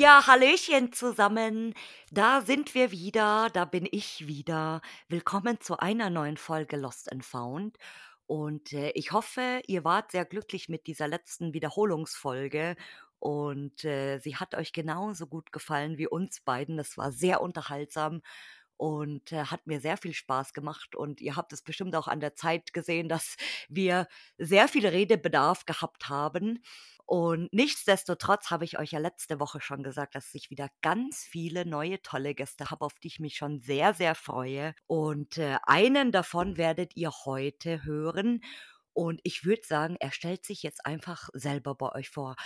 Ja, hallöchen zusammen. Da sind wir wieder, da bin ich wieder. Willkommen zu einer neuen Folge Lost and Found. Und ich hoffe, ihr wart sehr glücklich mit dieser letzten Wiederholungsfolge. Und sie hat euch genauso gut gefallen wie uns beiden. Das war sehr unterhaltsam und hat mir sehr viel Spaß gemacht. Und ihr habt es bestimmt auch an der Zeit gesehen, dass wir sehr viel Redebedarf gehabt haben. Und nichtsdestotrotz habe ich euch ja letzte Woche schon gesagt, dass ich wieder ganz viele neue tolle Gäste habe, auf die ich mich schon sehr, sehr freue. Und einen davon werdet ihr heute hören. Und ich würde sagen, er stellt sich jetzt einfach selber bei euch vor.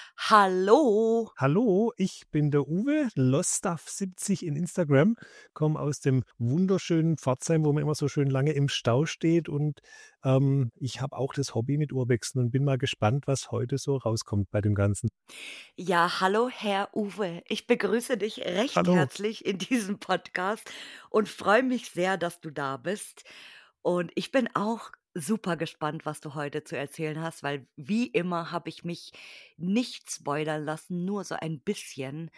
Hallo! Hallo, ich bin der Uwe, Loststuff70 in Instagram, komme aus dem wunderschönen Pforzheim, wo man immer so schön lange im Stau steht und ich habe auch das Hobby mit Uhrwechseln und bin mal gespannt, was heute so rauskommt bei dem Ganzen. Ja, hallo, Herr Uwe. Ich begrüße dich recht Hallo. herzlich in diesem Podcast und freue mich sehr, dass du da bist. Und ich bin auch super gespannt, was du heute zu erzählen hast, weil wie immer habe ich mich nicht spoilern lassen, nur so ein bisschen.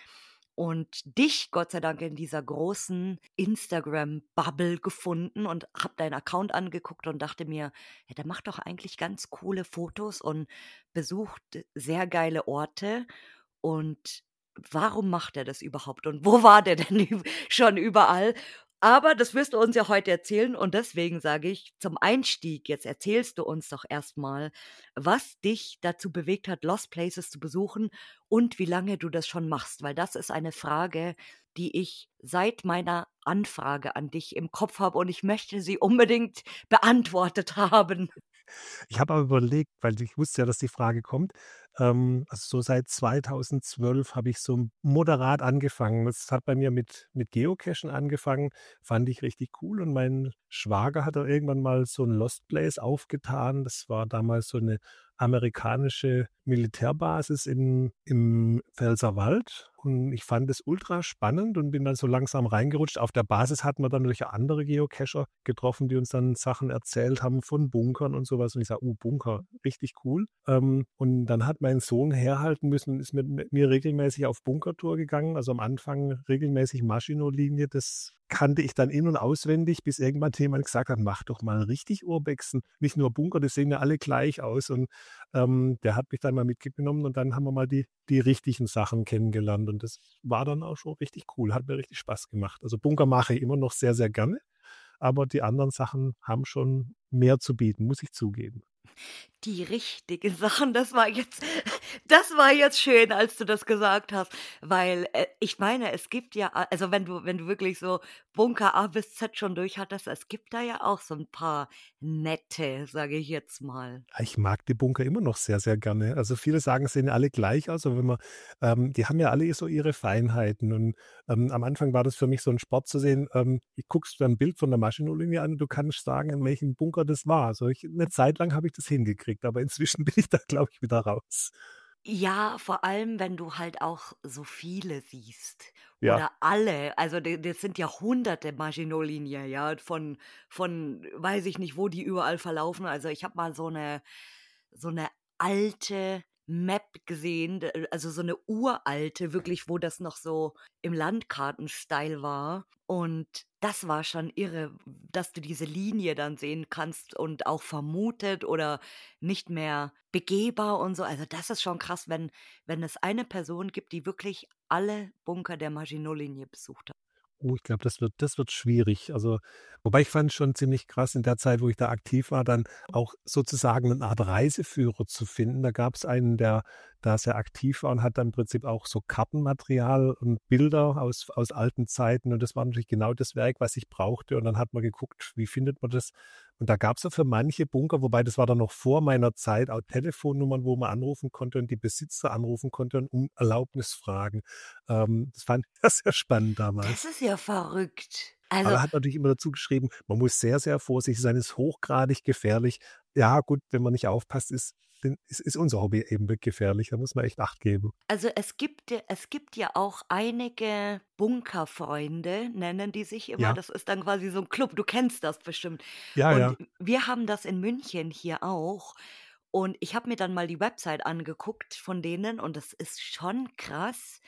Und dich, Gott sei Dank, in dieser großen Instagram-Bubble gefunden und habe deinen Account angeguckt und dachte mir, ja, der macht doch eigentlich ganz coole Fotos und besucht sehr geile Orte. Und warum macht er das überhaupt? Und wo war der denn schon überall? Aber das wirst du uns ja heute erzählen und deswegen sage ich zum Einstieg, jetzt erzählst du uns doch erstmal, was dich dazu bewegt hat, Lost Places zu besuchen und wie lange du das schon machst, weil das ist eine Frage, die ich seit meiner Anfrage an dich im Kopf habe und ich möchte sie unbedingt beantwortet haben. Ich habe aber überlegt, weil ich wusste ja, dass die Frage kommt. Also so seit 2012 habe ich so moderat angefangen. Das hat bei mir mit Geocachen angefangen, fand ich richtig cool. Und mein Schwager hat da irgendwann mal so ein Lost Place aufgetan. Das war damals so eine amerikanische Militärbasis im Pfälzerwald. Und ich fand es ultra spannend und bin dann so langsam reingerutscht. Auf der Basis hatten wir dann natürlich auch andere Geocacher getroffen, die uns dann Sachen erzählt haben von Bunkern und sowas. Und ich sage: Bunker, richtig cool.“ Und dann hat mein Sohn herhalten müssen und ist mit mir regelmäßig auf Bunkertour gegangen. Also, am Anfang regelmäßig Maginot-Linie. Das kannte ich dann in und auswendig, bis irgendwann jemand gesagt hat: „Mach doch mal richtig Urbexen, nicht nur Bunker, die sehen ja alle gleich aus.“ Und der hat mich dann mal mitgenommen und dann haben wir mal die richtigen Sachen kennengelernt und das war dann auch schon richtig cool, hat mir richtig Spaß gemacht. Also, Bunker mache ich immer noch sehr, sehr gerne, aber die anderen Sachen haben schon mehr zu bieten, muss ich zugeben. Die richtigen Sachen, das war jetzt schön, als du das gesagt hast, weil, ich meine, es gibt ja also, wenn du wirklich so Bunker A bis Z schon durch hattest, es gibt da ja auch so 'n paar nette, sage ich jetzt mal. Ja, ich mag die Bunker immer noch sehr, sehr gerne. Also, viele sagen, sehen alle gleich aus, aber wenn man die haben ja alle so ihre Feinheiten und, am Anfang war das für mich so 'n Sport zu sehen, guckst du ein Bild von der Maginot-Linie an und du kannst sagen, in welchem Bunker das war. Also, 'ne Zeit lang habe ich das hingekriegt, aber inzwischen bin ich da, glaube ich, wieder raus. Ja, vor allem, wenn du halt auch so viele siehst Ja. oder alle. Also, das sind ja hunderte Maginot-Linie, ja, von weiß ich nicht, wo die überall verlaufen. Also, ich habe mal so 'ne alte Map gesehen, also, so 'ne uralte, wirklich, wo das noch so im Landkarten-Style war. Und das war schon irre, dass du diese Linie dann sehen kannst und auch vermutet oder nicht mehr begehbar und so. Also, das ist schon krass, wenn es eine Person gibt, die wirklich alle Bunker der Maginot-Linie besucht hat. Oh, ich glaube, das wird schwierig. Also, wobei ich fand schon ziemlich krass in der Zeit, wo ich da aktiv war, dann auch sozusagen 'ne Art Reiseführer zu finden. Da gab's einen, der da sehr aktiv war und hat dann im Prinzip auch so Kartenmaterial und Bilder aus alten Zeiten und das war natürlich genau das Werk, was ich brauchte und dann hat man geguckt, wie findet man das? Und da gab's so für manche Bunker, wobei das war dann noch vor meiner Zeit, auch Telefonnummern, wo man anrufen konnte und die Besitzer anrufen konnte und um Erlaubnis fragen. Das fand ich sehr spannend Das damals. ist ja verrückt. Aber Also, er hat natürlich immer dazu geschrieben, man muss sehr, sehr vorsichtig sein, ist hochgradig gefährlich. Ja gut, wenn man nicht aufpasst, ist unser Hobby eben gefährlich. Da muss man echt Acht geben. es gibt ja auch einige Bunkerfreunde, nennen die sich immer. Ja, Das ist dann quasi so 'n Club. Du kennst das bestimmt. ja, Und ja. wir haben das in München hier auch. Und ich habe mir dann mal die Website angeguckt von denen und das ist schon krass,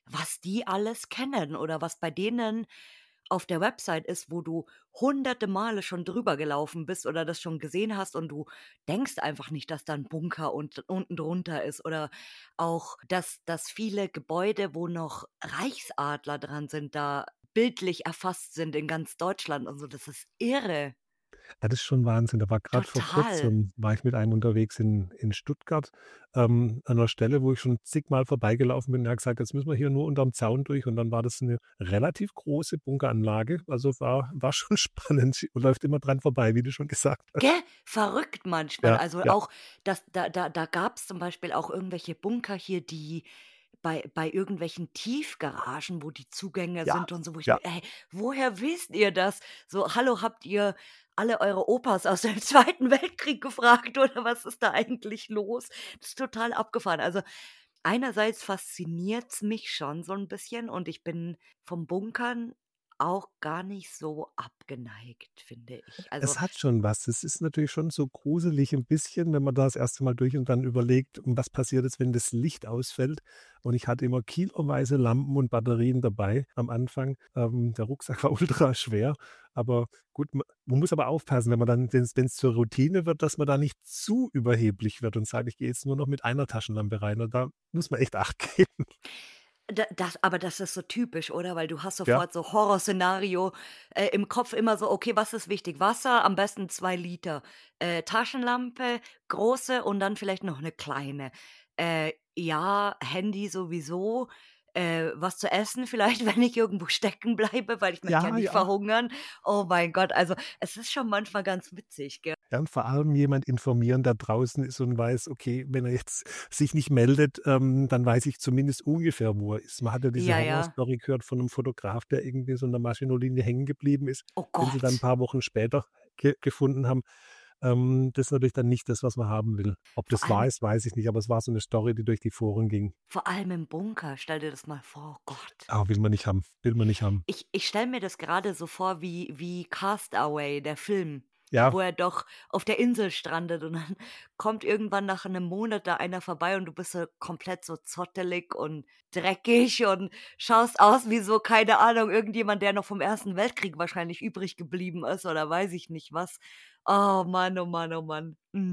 was die alles kennen oder was bei denen auf der Website ist, wo du hunderte Male schon drüber gelaufen bist oder das schon gesehen hast und du denkst einfach nicht, dass da 'n Bunker unten drunter ist oder auch, dass viele Gebäude, wo noch Reichsadler dran sind, da bildlich erfasst sind in ganz Deutschland und so. Das ist irre. Ja, das ist schon Wahnsinn. Da war grad vor Total. kurzem war ich mit einem unterwegs in Stuttgart, an 'ner Stelle, wo ich schon zigmal vorbeigelaufen bin. Er hat gesagt: „Jetzt müssen wir hier nur unterm Zaun durch." Und dann war das 'ne relativ große Bunkeranlage. Also, war schon spannend und läuft immer dran vorbei, wie du schon gesagt hast. Gell? Verrückt manchmal. Ja, Also, ja, auch da gab's zum Beispiel auch irgendwelche Bunker hier, die bei irgendwelchen Tiefgaragen, wo die Zugänge ja, sind und so, wo ich ja. mir: „Ey, woher wisst ihr das?“ So: „Hallo, habt ihr alle eure Opas aus dem Zweiten Weltkrieg gefragt oder was ist da eigentlich los?“ Das ist total abgefahren. Also, einerseits fasziniert's mich schon so 'n bisschen und ich bin vom Bunkern auch gar nicht so abgeneigt, finde ich. Also, Es hat schon was. Es ist natürlich schon so gruselig ein bisschen, wenn man da das erste Mal durch und dann überlegt, was passiert jetzt, wenn das Licht ausfällt. Und ich hatte immer kiloweise Lampen und Batterien dabei am Anfang. Der Rucksack war ultra schwer, aber gut, man muss aber aufpassen, wenn man dann wenn's zur Routine wird, dass man da nicht zu überheblich wird und sagt: „Ich gehe jetzt nur noch mit einer Taschenlampe rein." Und da muss man echt Acht geben. aber das ist so typisch, oder? Weil du hast Ja. sofort so Horrorszenario, im Kopf immer so: „Okay, was ist wichtig? Wasser, am besten 2 Liter, Taschenlampe, große und dann vielleicht noch eine kleine. Ja, Handy sowieso, was zu essen vielleicht, wenn ich irgendwo stecken bleibe, weil ich möchte ja Ja, nicht ja. verhungern.“ Oh mein Gott, also, es ist schon manchmal ganz witzig, gell? Ja, und vor allem jemand informieren, der draußen ist und weiß, okay, wenn er jetzt sich nicht meldet, dann weiß ich zumindest ungefähr, wo er ist. Man hat ja diese Ja, ja. Horrorstory gehört von 'nem Fotograf, der irgendwie so an der Maginot-Linie hängen geblieben ist, Oh den sie dann 'n Gott. paar Wochen später gefunden haben. Das ist natürlich dann nicht das, was man haben will. Ob Vor das allem wahr ist, weiß ich nicht, aber es war so 'ne Story, die durch die Foren ging. vor allem im Bunker. Stell dir das mal vor, oh Gott. Ah, will man nicht haben, will man nicht haben. Ich stelle mir das gerade so vor wie Castaway, der Film, Ja, wo er doch auf der Insel strandet und dann kommt irgendwann nach 'nem Monat da einer vorbei und du bist so komplett so zottelig und dreckig und schaust aus wie so, keine Ahnung, irgendjemand, der noch vom Ersten Weltkrieg wahrscheinlich übrig geblieben ist oder weiß ich nicht was. Oh Mann, oh Mann, oh Mann.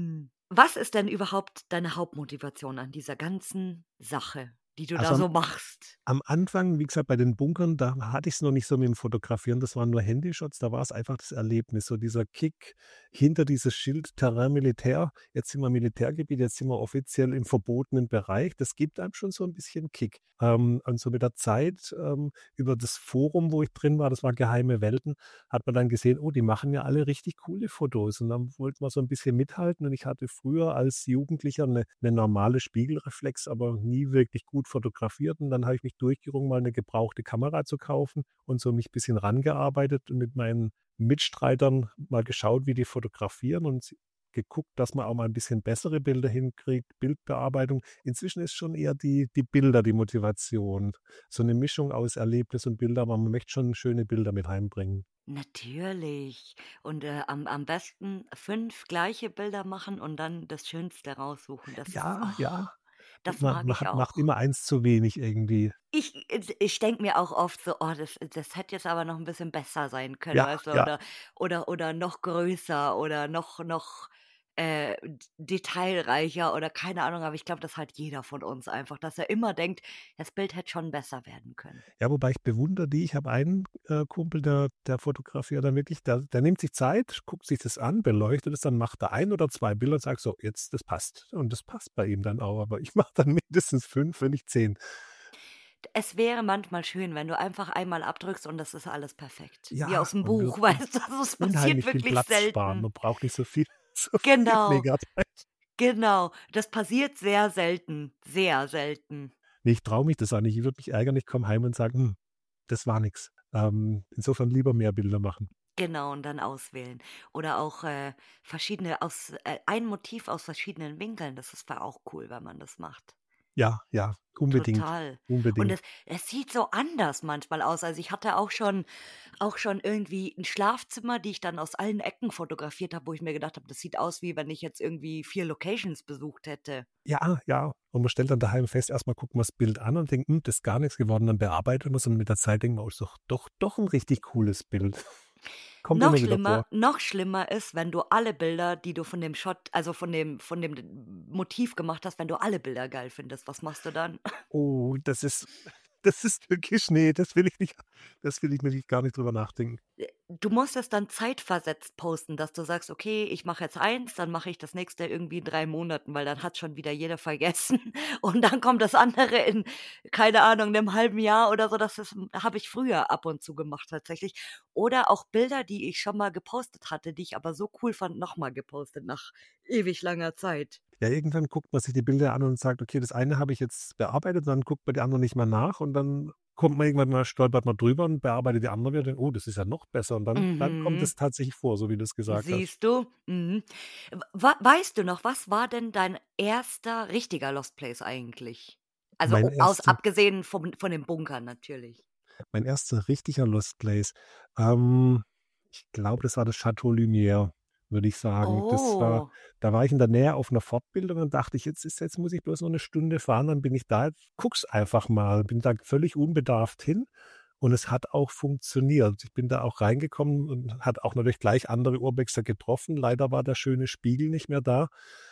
Was ist denn überhaupt deine Hauptmotivation an dieser ganzen Sache, die du da also so machst? am Anfang, wie gesagt, bei den Bunkern, da hatte ich's noch nicht so mit dem Fotografieren, das waren nur Handyshots, da war's einfach das Erlebnis, so dieser Kick hinter dieses Schild Terrain Militaire. Jetzt sind wir im Militärgebiet, jetzt sind wir offiziell im verbotenen Bereich. Das gibt einem schon so 'n bisschen Kick. Und so mit der Zeit, über das Forum, wo ich drin war, das war Geheime Welten, hat man dann gesehen: „Oh, die machen ja alle richtig coole Fotos." Und dann wollte man so 'n bisschen mithalten und ich hatte früher als Jugendlicher 'ne normale Spiegelreflex, aber nie wirklich gut fotografiert. Und dann habe ich mich durchgerungen, mal 'ne gebrauchte Kamera zu kaufen und so mich bisschen rangearbeitet und mit meinen Mitstreitern mal geschaut, wie die fotografieren und geguckt, dass man auch mal 'n bisschen bessere Bilder hinkriegt, Bildbearbeitung. Inzwischen ist schon eher die Bilder die Motivation. So 'ne Mischung aus Erlebnis und Bilder, aber man möchte schon schöne Bilder mit heimbringen. Natürlich. Und, am besten 5 gleiche Bilder machen und dann das Schönste raussuchen. Das ist Ja, ja, das man mag man ich hat macht auch. immer eins zu wenig irgendwie. Ich denke mir auch oft so: „Oh, das hätte jetzt aber noch 'n bisschen besser sein können“, Ja, weißt du? ja. Oder noch größer oder noch, detailreicher oder keine Ahnung, aber ich glaube, das hat jeder von uns einfach, dass er immer denkt, das Bild hätte schon besser werden können. Ja, wobei ich bewundere die. Ich habe einen, Kumpel, der fotografiert dann wirklich, der nimmt sich Zeit, guckt sich das an, beleuchtet es, dann macht er ein oder 2 Bilder und sagt so: „Jetzt, das passt." Und das passt bei ihm dann auch, aber ich mache dann mindestens 5, wenn nicht 10. Es wäre manchmal schön, wenn du einfach einmal abdrückst und das ist alles perfekt. Wie Ja, aus'm man Buch, wird weißt du? Also, es passiert unheimlich viel wirklich Platz sparen. selten. Man braucht nicht so viel so viel Genau, Megabyte. genau. Das passiert sehr selten, sehr selten. Ne, ich traue mich das auch nicht. Ich würde mich ärgern, ich komme heim und sage: das war nix." Insofern lieber mehr Bilder machen. Genau, und dann auswählen. Oder auch, verschiedene ein Motiv aus verschiedenen Winkeln. Das ist auch cool, wenn man das macht. Ja, ja, unbedingt, Total. Und unbedingt. es sieht so anders manchmal aus. Also, ich hatte auch schon irgendwie 'n Schlafzimmer, die ich dann aus allen Ecken fotografiert habe, wo ich mir gedacht habe, das sieht aus, wie wenn ich jetzt irgendwie 4 Locations besucht hätte. Ja, ja. Und man stellt dann daheim fest, erst mal guckt man das Bild an und denkt: das ist gar nichts geworden.“ Dann bearbeitet man's und mit der Zeit denkt man: „Oh, ist doch 'n richtig cooles Bild.“ Kommt immer wieder vor. Noch schlimmer ist, wenn du alle Bilder, die du von dem Shot also, von dem d Motiv gemacht hast, wenn du alle Bilder geil findest. Was machst du dann? Oh, das ist wirklich, ne, das will ich wirklich gar nicht drüber nachdenken. Du musst es dann zeitversetzt posten, dass du sagst: „Okay, ich mache jetzt eins, dann mache ich das nächste irgendwie in 3 Monaten“, weil dann hat schon wieder jeder vergessen und dann kommt das andere in, keine Ahnung, 'nem halben Jahr oder so. Das habe ich früher ab und zu gemacht tatsächlich. Oder auch Bilder, die ich schon mal gepostet hatte, die ich aber so cool fand, noch mal gepostet nach ewig langer Zeit. Ja, irgendwann guckt man sich die Bilder an und sagt: „Okay, das eine habe ich jetzt bearbeitet“, dann guckt man die anderen nicht mehr nach und dann kommt man irgendwann mal stolpert man drüber und bearbeitet die andere wieder, denkt: „Oh, das ist ja noch besser.“ Und dann kommt Mhm. es tatsächlich vor, so wie du's gesagt hast. Siehst du? Mhm. Weißt du noch, was war denn dein erster richtiger Lost Place eigentlich? Also, Mein o aus erster abgesehen von dem Bunker natürlich. mein erster richtiger Lost Place, ähm, ich glaube, das war das Château Lumière, würde ich sagen. Oh. Da war ich in der Nähe auf 'ner Fortbildung und dachte ich: „Jetzt muss ich bloß noch 'ne Stunde fahren, dann bin ich da. Jetzt guck's einfach mal.“ Bin da völlig unbedarft hin und es hat auch funktioniert. Ich bin da auch reingekommen und hatte auch natürlich gleich andere Urbexer getroffen. Leider war der schöne Spiegel nicht mehr da.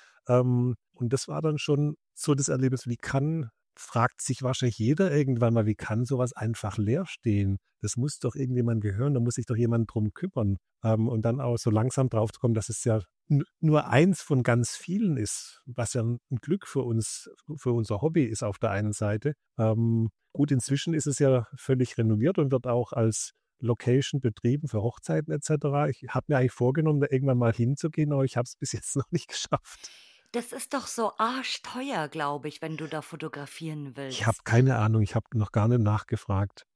Und das war dann schon so das Erlebnis, fragt sich wahrscheinlich jeder irgendwann mal, wie kann so was einfach leer stehen? Das muss doch irgendjemandem gehören, da muss sich doch jemand drum kümmern. Und dann auch so langsam drauf zu kommen, dass es ja nur eins von ganz vielen ist, was ja 'n Glück für unser Hobby ist auf der einen Seite. Gut, inzwischen ist es ja völlig renoviert und wird auch als Location betrieben für Hochzeiten et cetera. Ich habe mir eigentlich vorgenommen, da irgendwann mal hinzugehen, aber ich habe es bis jetzt noch nicht geschafft. Das ist doch so arschteuer, glaube ich, wenn du da fotografieren Ich habe willst. keine Ahnung, ich habe noch gar nicht nachgefragt.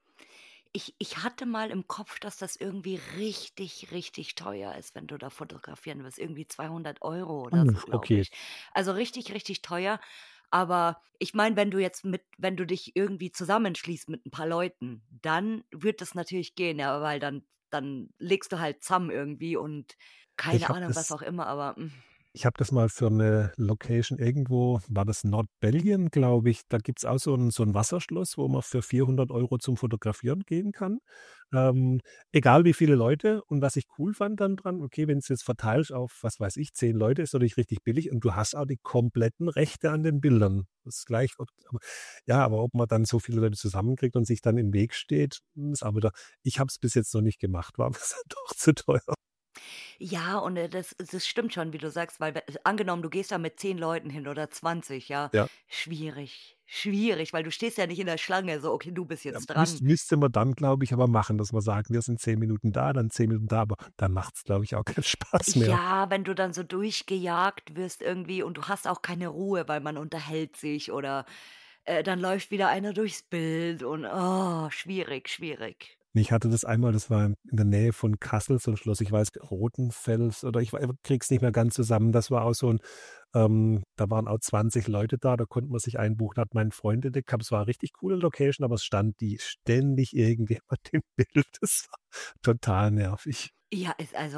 Ich hatte mal im Kopf, dass das irgendwie richtig, richtig teuer ist, wenn du da fotografieren willst. Irgendwie 200 € oder so, glaube Okay. ich. Also richtig, richtig teuer. Aber ich meine, wenn du dich irgendwie zusammenschließt mit ein paar Leuten, dann wird das natürlich gehen, ja, weil dann legst du halt zusammen irgendwie und Ich keine habe Ahnung, was das auch immer, aber, Ich habe das mal für 'ne Location irgendwo war das Nordbelgien, glaube ich. Da gibt's auch so 'n Wasserschloss, wo man für 400 € zum Fotografieren gehen kann. Ähm, egal wie viele Leute und was ich cool fand dann dran, okay, wenn's jetzt verteilst auf, was weiß ich, 10 Leute, ist natürlich richtig billig und du hast auch die kompletten Rechte an den Bildern. Das ist gleich aber ob man dann so viele Leute zusammenkriegt und sich dann im Weg steht, ist auch wieder ich habe es bis jetzt noch nicht gemacht, war mir dann doch zu teuer. ja, und, das stimmt schon, wie du sagst, weil we angenommen, du gehst da mit 10 Leuten hin oder 20, ja, Ja. schwierig, schwierig, weil du stehst ja nicht in der Schlange, so: „Okay, du bist Ja, jetzt dran.“ müsste man dann, glaube ich, aber machen, dass man sagt: „Wir sind 10 Minuten da, dann 10 Minuten da“, aber dann macht's, glaube ich, auch keinen Spaß mehr. Ja, wenn du dann so durchgejagt wirst irgendwie und du hast auch keine Ruhe, weil man unterhält sich oder, dann läuft wieder einer durchs Bild und, oh, schwierig, schwierig. Ich hatte das einmal, das war in der Nähe von Kassel, so 'n Schloss, ich weiß Rothenfels oder kriege es nicht mehr ganz zusammen. Das war auch so 'n da waren auch 20 Leute da konnte man sich einbuchen, hat mein Freund entdeckt gehabt. Es war 'ne richtig coole Location, aber es stand die ständig irgendjemand im Bild. Das war total nervig. Ja,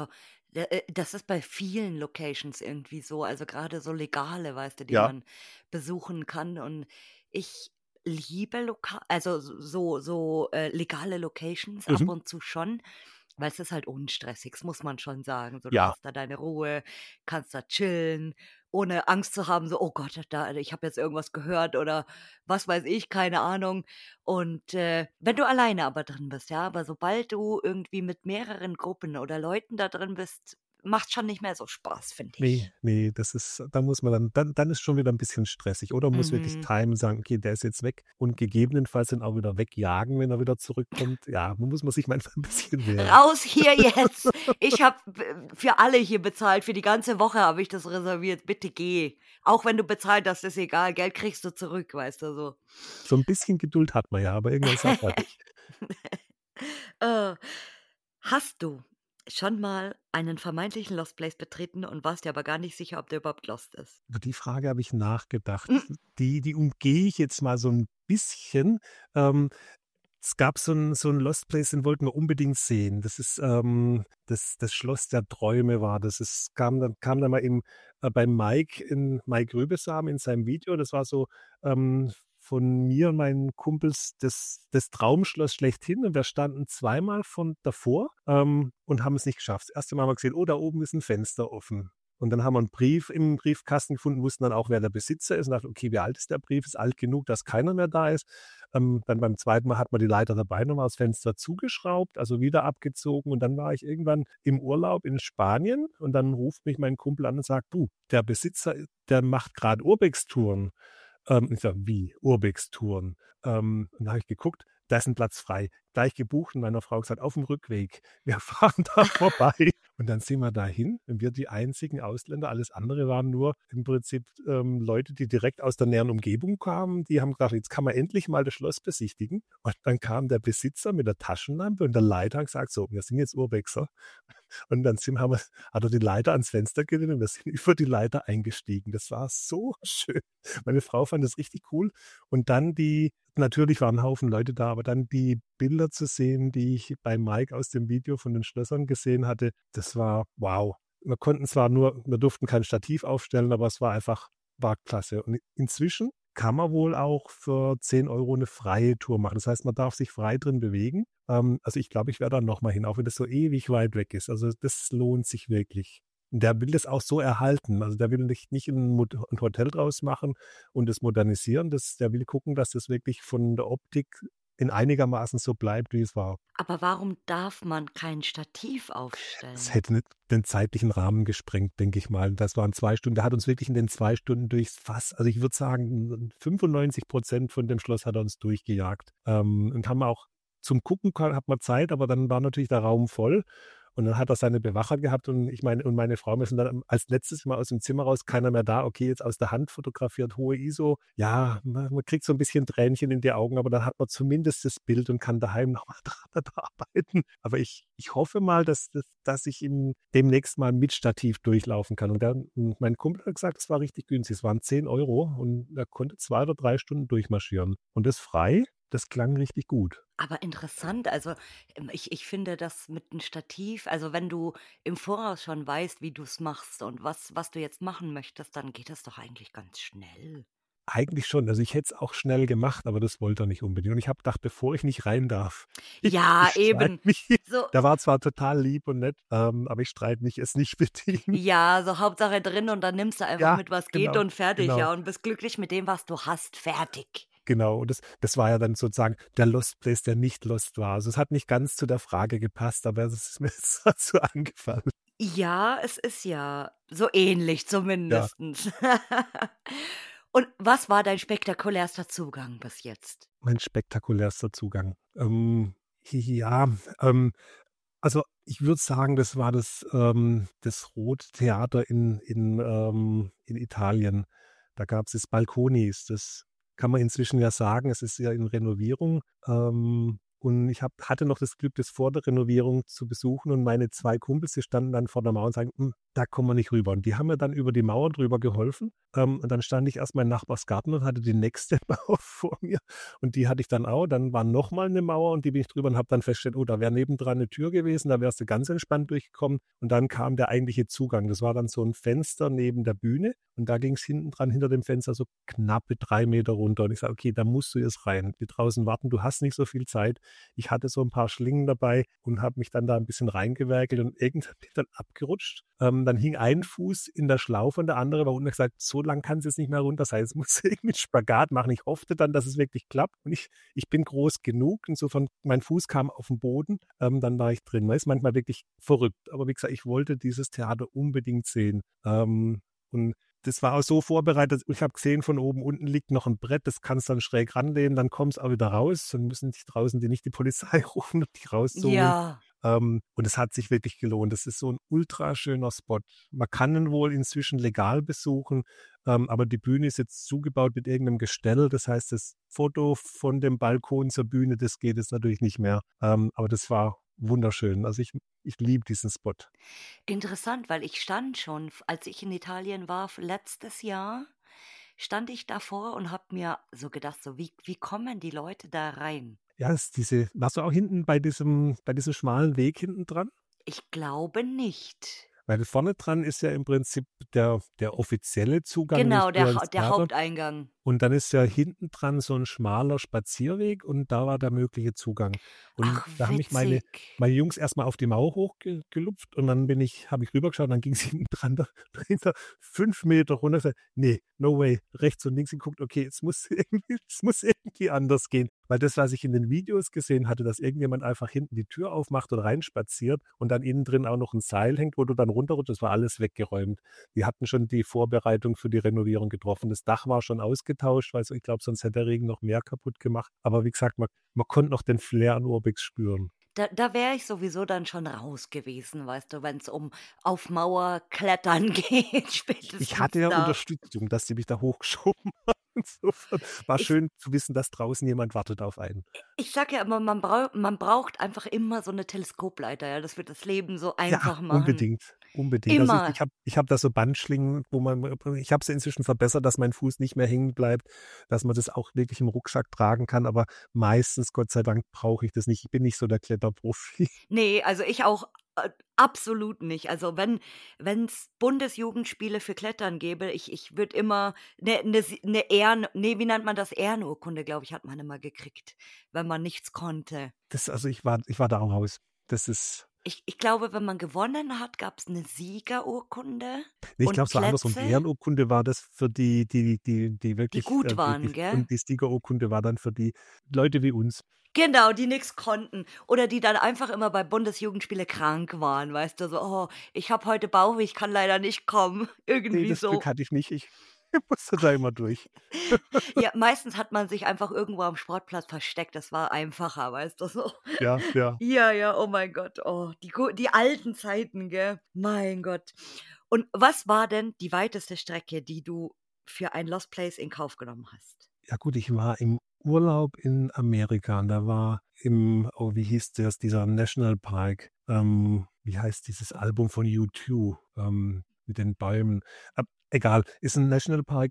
das ist bei vielen Locations irgendwie so, also gerade so legale, weißt du, die Ja. man besuchen kann und ich liebe legale Locations ab Mhm. und zu schon, weil es ist halt unstressig, das muss man schon sagen. So, du Ja. hast da deine Ruhe, kannst da chillen, ohne Angst zu haben, so: „Oh Gott, ich habe jetzt irgendwas gehört“ oder was weiß ich, keine Ahnung. Und, wenn du alleine aber drin bist, ja, aber sobald du irgendwie mit mehreren Gruppen oder Leuten da drin bist, macht's schon nicht mehr so Spaß, finde Ne, ich. ne, das ist da muss man dann ist schon wieder 'n bisschen stressig oder man muss wirklich Mhm. timen, sagen: „Okay, der ist jetzt weg“ und gegebenenfalls dann auch wieder wegjagen, wenn er wieder zurückkommt. Ja, man muss sich manchmal 'n bisschen wehren. „Raus hier jetzt! Ich habe für alle hier bezahlt, für die ganze Woche habe ich das reserviert. Bitte geh. Auch wenn du bezahlt hast, ist egal, Geld kriegst du zurück“, weißt du, so. So 'n bisschen Geduld hat man ja, aber irgendwann ist auch fertig. Äh, hast du schon mal einen vermeintlichen Lost Place betreten und warst dir aber gar nicht sicher, ob der überhaupt lost ist? Über die Frage habe ich nachgedacht. Hm. Die umgehe ich jetzt mal so 'n bisschen. Ähm, Es gab so 'n Lost Place, den wollten wir unbedingt sehen. Das ist, das Schloss der Träume war das. Es kam dann mal bei Mike Rübesam in seinem Video. Das war so, von mir und meinen Kumpels das Traumschloss schlechthin und wir standen zweimal davor, und haben es nicht geschafft. Das erste Mal haben wir gesehen: „Oh, da oben ist 'n Fenster offen.“ Und dann haben wir 'n Brief im Briefkasten gefunden, wussten dann auch, wer der Besitzer ist und dachten: „Okay, wie alt ist der Brief? Ist alt genug, dass keiner mehr da ist.“ Dann beim zweiten Mal hat man die Leiter dabei, noch mal das Fenster zugeschraubt, also wieder abgezogen und dann war ich irgendwann im Urlaub in Spanien und dann ruft mich mein Kumpel an und sagt: „Du, der Besitzer, der macht grad Urbex-Touren.“ Ich sage: „Wie Urbex-Touren?“ Und dann habe ich geguckt, da ist 'n Platz frei. Gleich gebucht und meiner Frau gesagt: „Aufm Rückweg, wir fahren da vorbei.“ Und dann sind wir dahin und wir die einzigen Ausländer, alles andere waren nur im Prinzip, Leute, die direkt aus der näheren Umgebung kamen. Die haben gesagt: „Jetzt kann man endlich mal das Schloss besichtigen.“ Und dann kam der Besitzer mit der Taschenlampe und der Leiter und gesagt: „So, wir sind jetzt Urbexer.“ Und dann hat er die Leiter ans Fenster gelehnt und wir sind über die Leiter eingestiegen. Das war so schön. Meine Frau fand das richtig cool. Und dann natürlich waren 'n Haufen Leute da, aber dann die Bilder zu sehen, die ich bei Mike aus dem Video von den Schlössern gesehen hatte, das war wow. Wir durften kein Stativ aufstellen, aber es war klasse. Und inzwischen kann man wohl auch für 10 € 'ne freie Tour machen. Das heißt, man darf sich frei drin bewegen. Also, ich glaube, ich werde da noch mal hin, auch wenn das so ewig weit weg ist. Also, das lohnt sich wirklich. Und der will das auch so erhalten. Also, der will nicht 'n Hotel draus machen und es modernisieren. Der will gucken, dass das wirklich von der Optik in einigermaßen so bleibt, wie es war. Aber warum darf man kein Stativ Es aufstellen? hätte nicht den zeitlichen Rahmen gesprengt, denke ich mal. Das waren 2 Stunden. Der hat uns wirklich in den 2 Stunden durchs Fass, also, ich würde sagen, 95% von dem Schloss hat er uns durchgejagt. Und haben auch zum Gucken hat man Zeit, aber dann war natürlich der Raum voll. Und dann hat er seine Bewacher gehabt und meine Frau, wir sind dann als Letztes mal aus dem Zimmer raus, keiner mehr da. Okay, jetzt aus der Hand fotografiert, hohe ISO. Ja, man kriegt so ein bisschen Tränchen in die Augen, aber dann hat man zumindest das Bild und kann daheim noch mal dran arbeiten. Aber ich hoffe mal, dass ich demnächst mal mit Stativ durchlaufen kann. Und mein Kumpel hat gesagt, es war richtig günstig. Es waren 10 € und er konnte 2 oder 3 Stunden durchmarschieren. Und das frei, das klang richtig gut. Aber interessant, also, ich finde das mit 'n Stativ, also, wenn du im Voraus schon weißt, wie du's machst und was du jetzt machen möchtest, dann geht das doch eigentlich ganz schnell. Eigentlich schon. Also, ich hätte es auch schnell gemacht, aber das wollte er nicht unbedingt. Und ich habe gedacht, bevor ich nicht rein darf, ich Ja, streite eben. mich. So, Der war zwar total lieb und nett, aber ich streite mich jetzt nicht mit ihm. ja, so Hauptsache drin und dann nimmst du einfach Ja, mit, was geht genau, und fertig, genau, ja, und bist glücklich mit dem, was du hast. Fertig. genau. Und das war ja dann sozusagen der Lost Place, der nicht lost war. Also, es hat nicht ganz zu der Frage gepasst, aber es ist mir jetzt dazu eingefallen. Ja, es ist ja so ähnlich Ja, zumindestens. Und was war dein spektakulärster Zugang bis jetzt? mein spektakulärster Zugang. Ja, ähm Also, ich würde sagen, das war das Rot-Theater in Italien. Da gab's das Balconis. Das kann man inzwischen ja sagen, es ist ja in Renovierung. Und ich hatte noch das Glück, das vor der Renovierung zu besuchen und meine 2 Kumpels, die standen dann vor der Mauer und sagen: Da kommen wir nicht rüber.“ Und die haben mir dann über die Mauer drüber geholfen. Und dann stand ich erst mal in Nachbars Garten und hatte die nächste Mauer vor mir. Und die hatte ich dann auch. Dann war noch mal 'ne Mauer und die bin ich drüber und habe dann festgestellt: „Oh, da wäre nebendran 'ne Tür gewesen, da wärst du ganz entspannt durchgekommen.“ Und dann kam der eigentliche Zugang. Das war dann so 'n Fenster neben der Bühne und da ging's hintendran hinter dem Fenster so knappe 3 Meter runter. Und ich sage: „Okay, da musst du jetzt rein. Die draußen warten, du hast nicht so viel Zeit.“ Ich hatte so 'n paar Schlingen dabei und habe mich dann da 'n bisschen reingewerkelt und irgendwann bin ich dann abgerutscht. Dann hing ein Fuß in der Schlaufe und der andere war unten. Ich gesagt: „So lang kann's jetzt nicht mehr runter sein. Jetzt musst du irgendwie 'n Spagat machen.“ Ich hoffte dann, dass es wirklich klappt und ich bin groß genug, insofern mein Fuß kam auf 'n Boden, dann war ich drin. Man ist manchmal wirklich verrückt. Aber wie gesagt, ich wollte dieses Theater unbedingt sehen. Und das war auch so vorbereitet. Ich habe gesehen, von oben unten liegt noch 'n Brett, das kannst dann schräg ranlehnen, dann kommst auch wieder raus. Dann müssen dich draußen die nicht die Polizei rufen, um dich rauszuholen. Ja. Und es hat sich wirklich gelohnt. Das ist so 'n ultraschöner Spot. Man kann ihn wohl inzwischen legal besuchen, aber die Bühne ist jetzt zugebaut mit irgend 'nem Gestell. Das heißt, das Foto von dem Balkon zur Bühne, das geht jetzt natürlich nicht mehr. Aber das war wunderschön. Also, ich liebe diesen Spot. Interessant, weil ich stand schon, als ich in Italien war letztes Jahr, stand ich davor und habe mir so gedacht, so: „Wie kommen die Leute da rein?“ Ja, ist diese warst du auch hinten bei diesem schmalen Weg hinten dran? Ich glaube nicht. Weil vorne dran ist ja im Prinzip der offizielle Zugang, wie Genau, früher Der ins Theater. Haupteingang. Und dann ist ja hinten dran so 'n schmaler Spazierweg und da war der mögliche Zugang. Und Ach, da haben mich meine witzig. meine Jungs erst mal auf die Mauer gelupft und dann habe ich rübergeschaut und dann ging's hinten dran da dahinter 5 Meter runter. Ich sage: „Ne, no way." Rechts und links geguckt, okay, es muss irgendwie anders gehen. Weil das, was ich in den Videos gesehen hatte, dass irgendjemand einfach hinten die Tür aufmacht und reinspaziert und dann innen drin auch noch 'n Seil hängt, wo du dann runterrutschst, das war alles weggeräumt. Die hatten schon die Vorbereitung für die Renovierung getroffen. Das Dach war schon ausgetauscht, weil ich glaube, sonst hätte der Regen noch mehr kaputt gemacht. Aber wie gesagt, man konnte noch den Flair an Urbex spüren. Da wäre ich sowieso dann schon raus gewesen, weißt du, wenn es um auf Mauer klettern geht, Ich hatte spätestens ja da. Unterstützung, dass sie mich da hochgeschoben haben. Insofern war Ich schön zu wissen, dass draußen jemand wartet auf einen. ich sage ja immer, man braucht einfach immer so 'ne Teleskopleiter, ja, das wird das Leben so Ja, einfach machen. unbedingt, unbedingt. Also, ich Immer. habe ich habe da so Bandschlingen, wo man ich habe sie inzwischen verbessert, dass mein Fuß nicht mehr hängen bleibt, dass man das auch wirklich im Rucksack tragen kann, aber meistens, Gott sei Dank, brauche ich das nicht. Ich bin nicht so der Kletterprofi. Ne, also ich auch, absolut nicht. Also wenn's Bundesjugendspiele für Klettern gäbe, ich würde immer 'ne Ehren ne, wie nennt man das? Ehrenurkunde, glaube ich, hat man immer gekriegt, wenn man nichts konnte. Also, ich war da raus. Das ist Ich glaube, wenn man gewonnen hat, gab's 'ne Siegerurkunde Ne, ich glaube, und es war andersrum. Die Plätze, Ehrenurkunde war das für die die wirklich, gut waren, gell? und die Siegerurkunde war dann für die Leute wie uns. Genau, die nix konnten oder die dann einfach immer bei Bundesjugendspiele krank waren, weißt du, so: „Oh, ich habe heute Bauchweh, ich kann leider nicht kommen.“ Ne, Irgendwie das Glück so. hatte ich nicht. Ich musste da immer durch. Ja, meistens hat man sich einfach irgendwo am Sportplatz versteckt. Das war einfacher, weißt du, so. Ja, ja. Ja, ja, oh mein Gott, oh, die alten Zeiten, gell? Mein Gott. Und was war denn die weiteste Strecke, die du für ein Lost Place in Kauf genommen hast? Ja gut, ich war im Urlaub in Amerika und da war wie hieß das, dieser Nationalpark, wie heißt dieses Album von U2, mit den Bäumen? Egal, ist 'n Nationalpark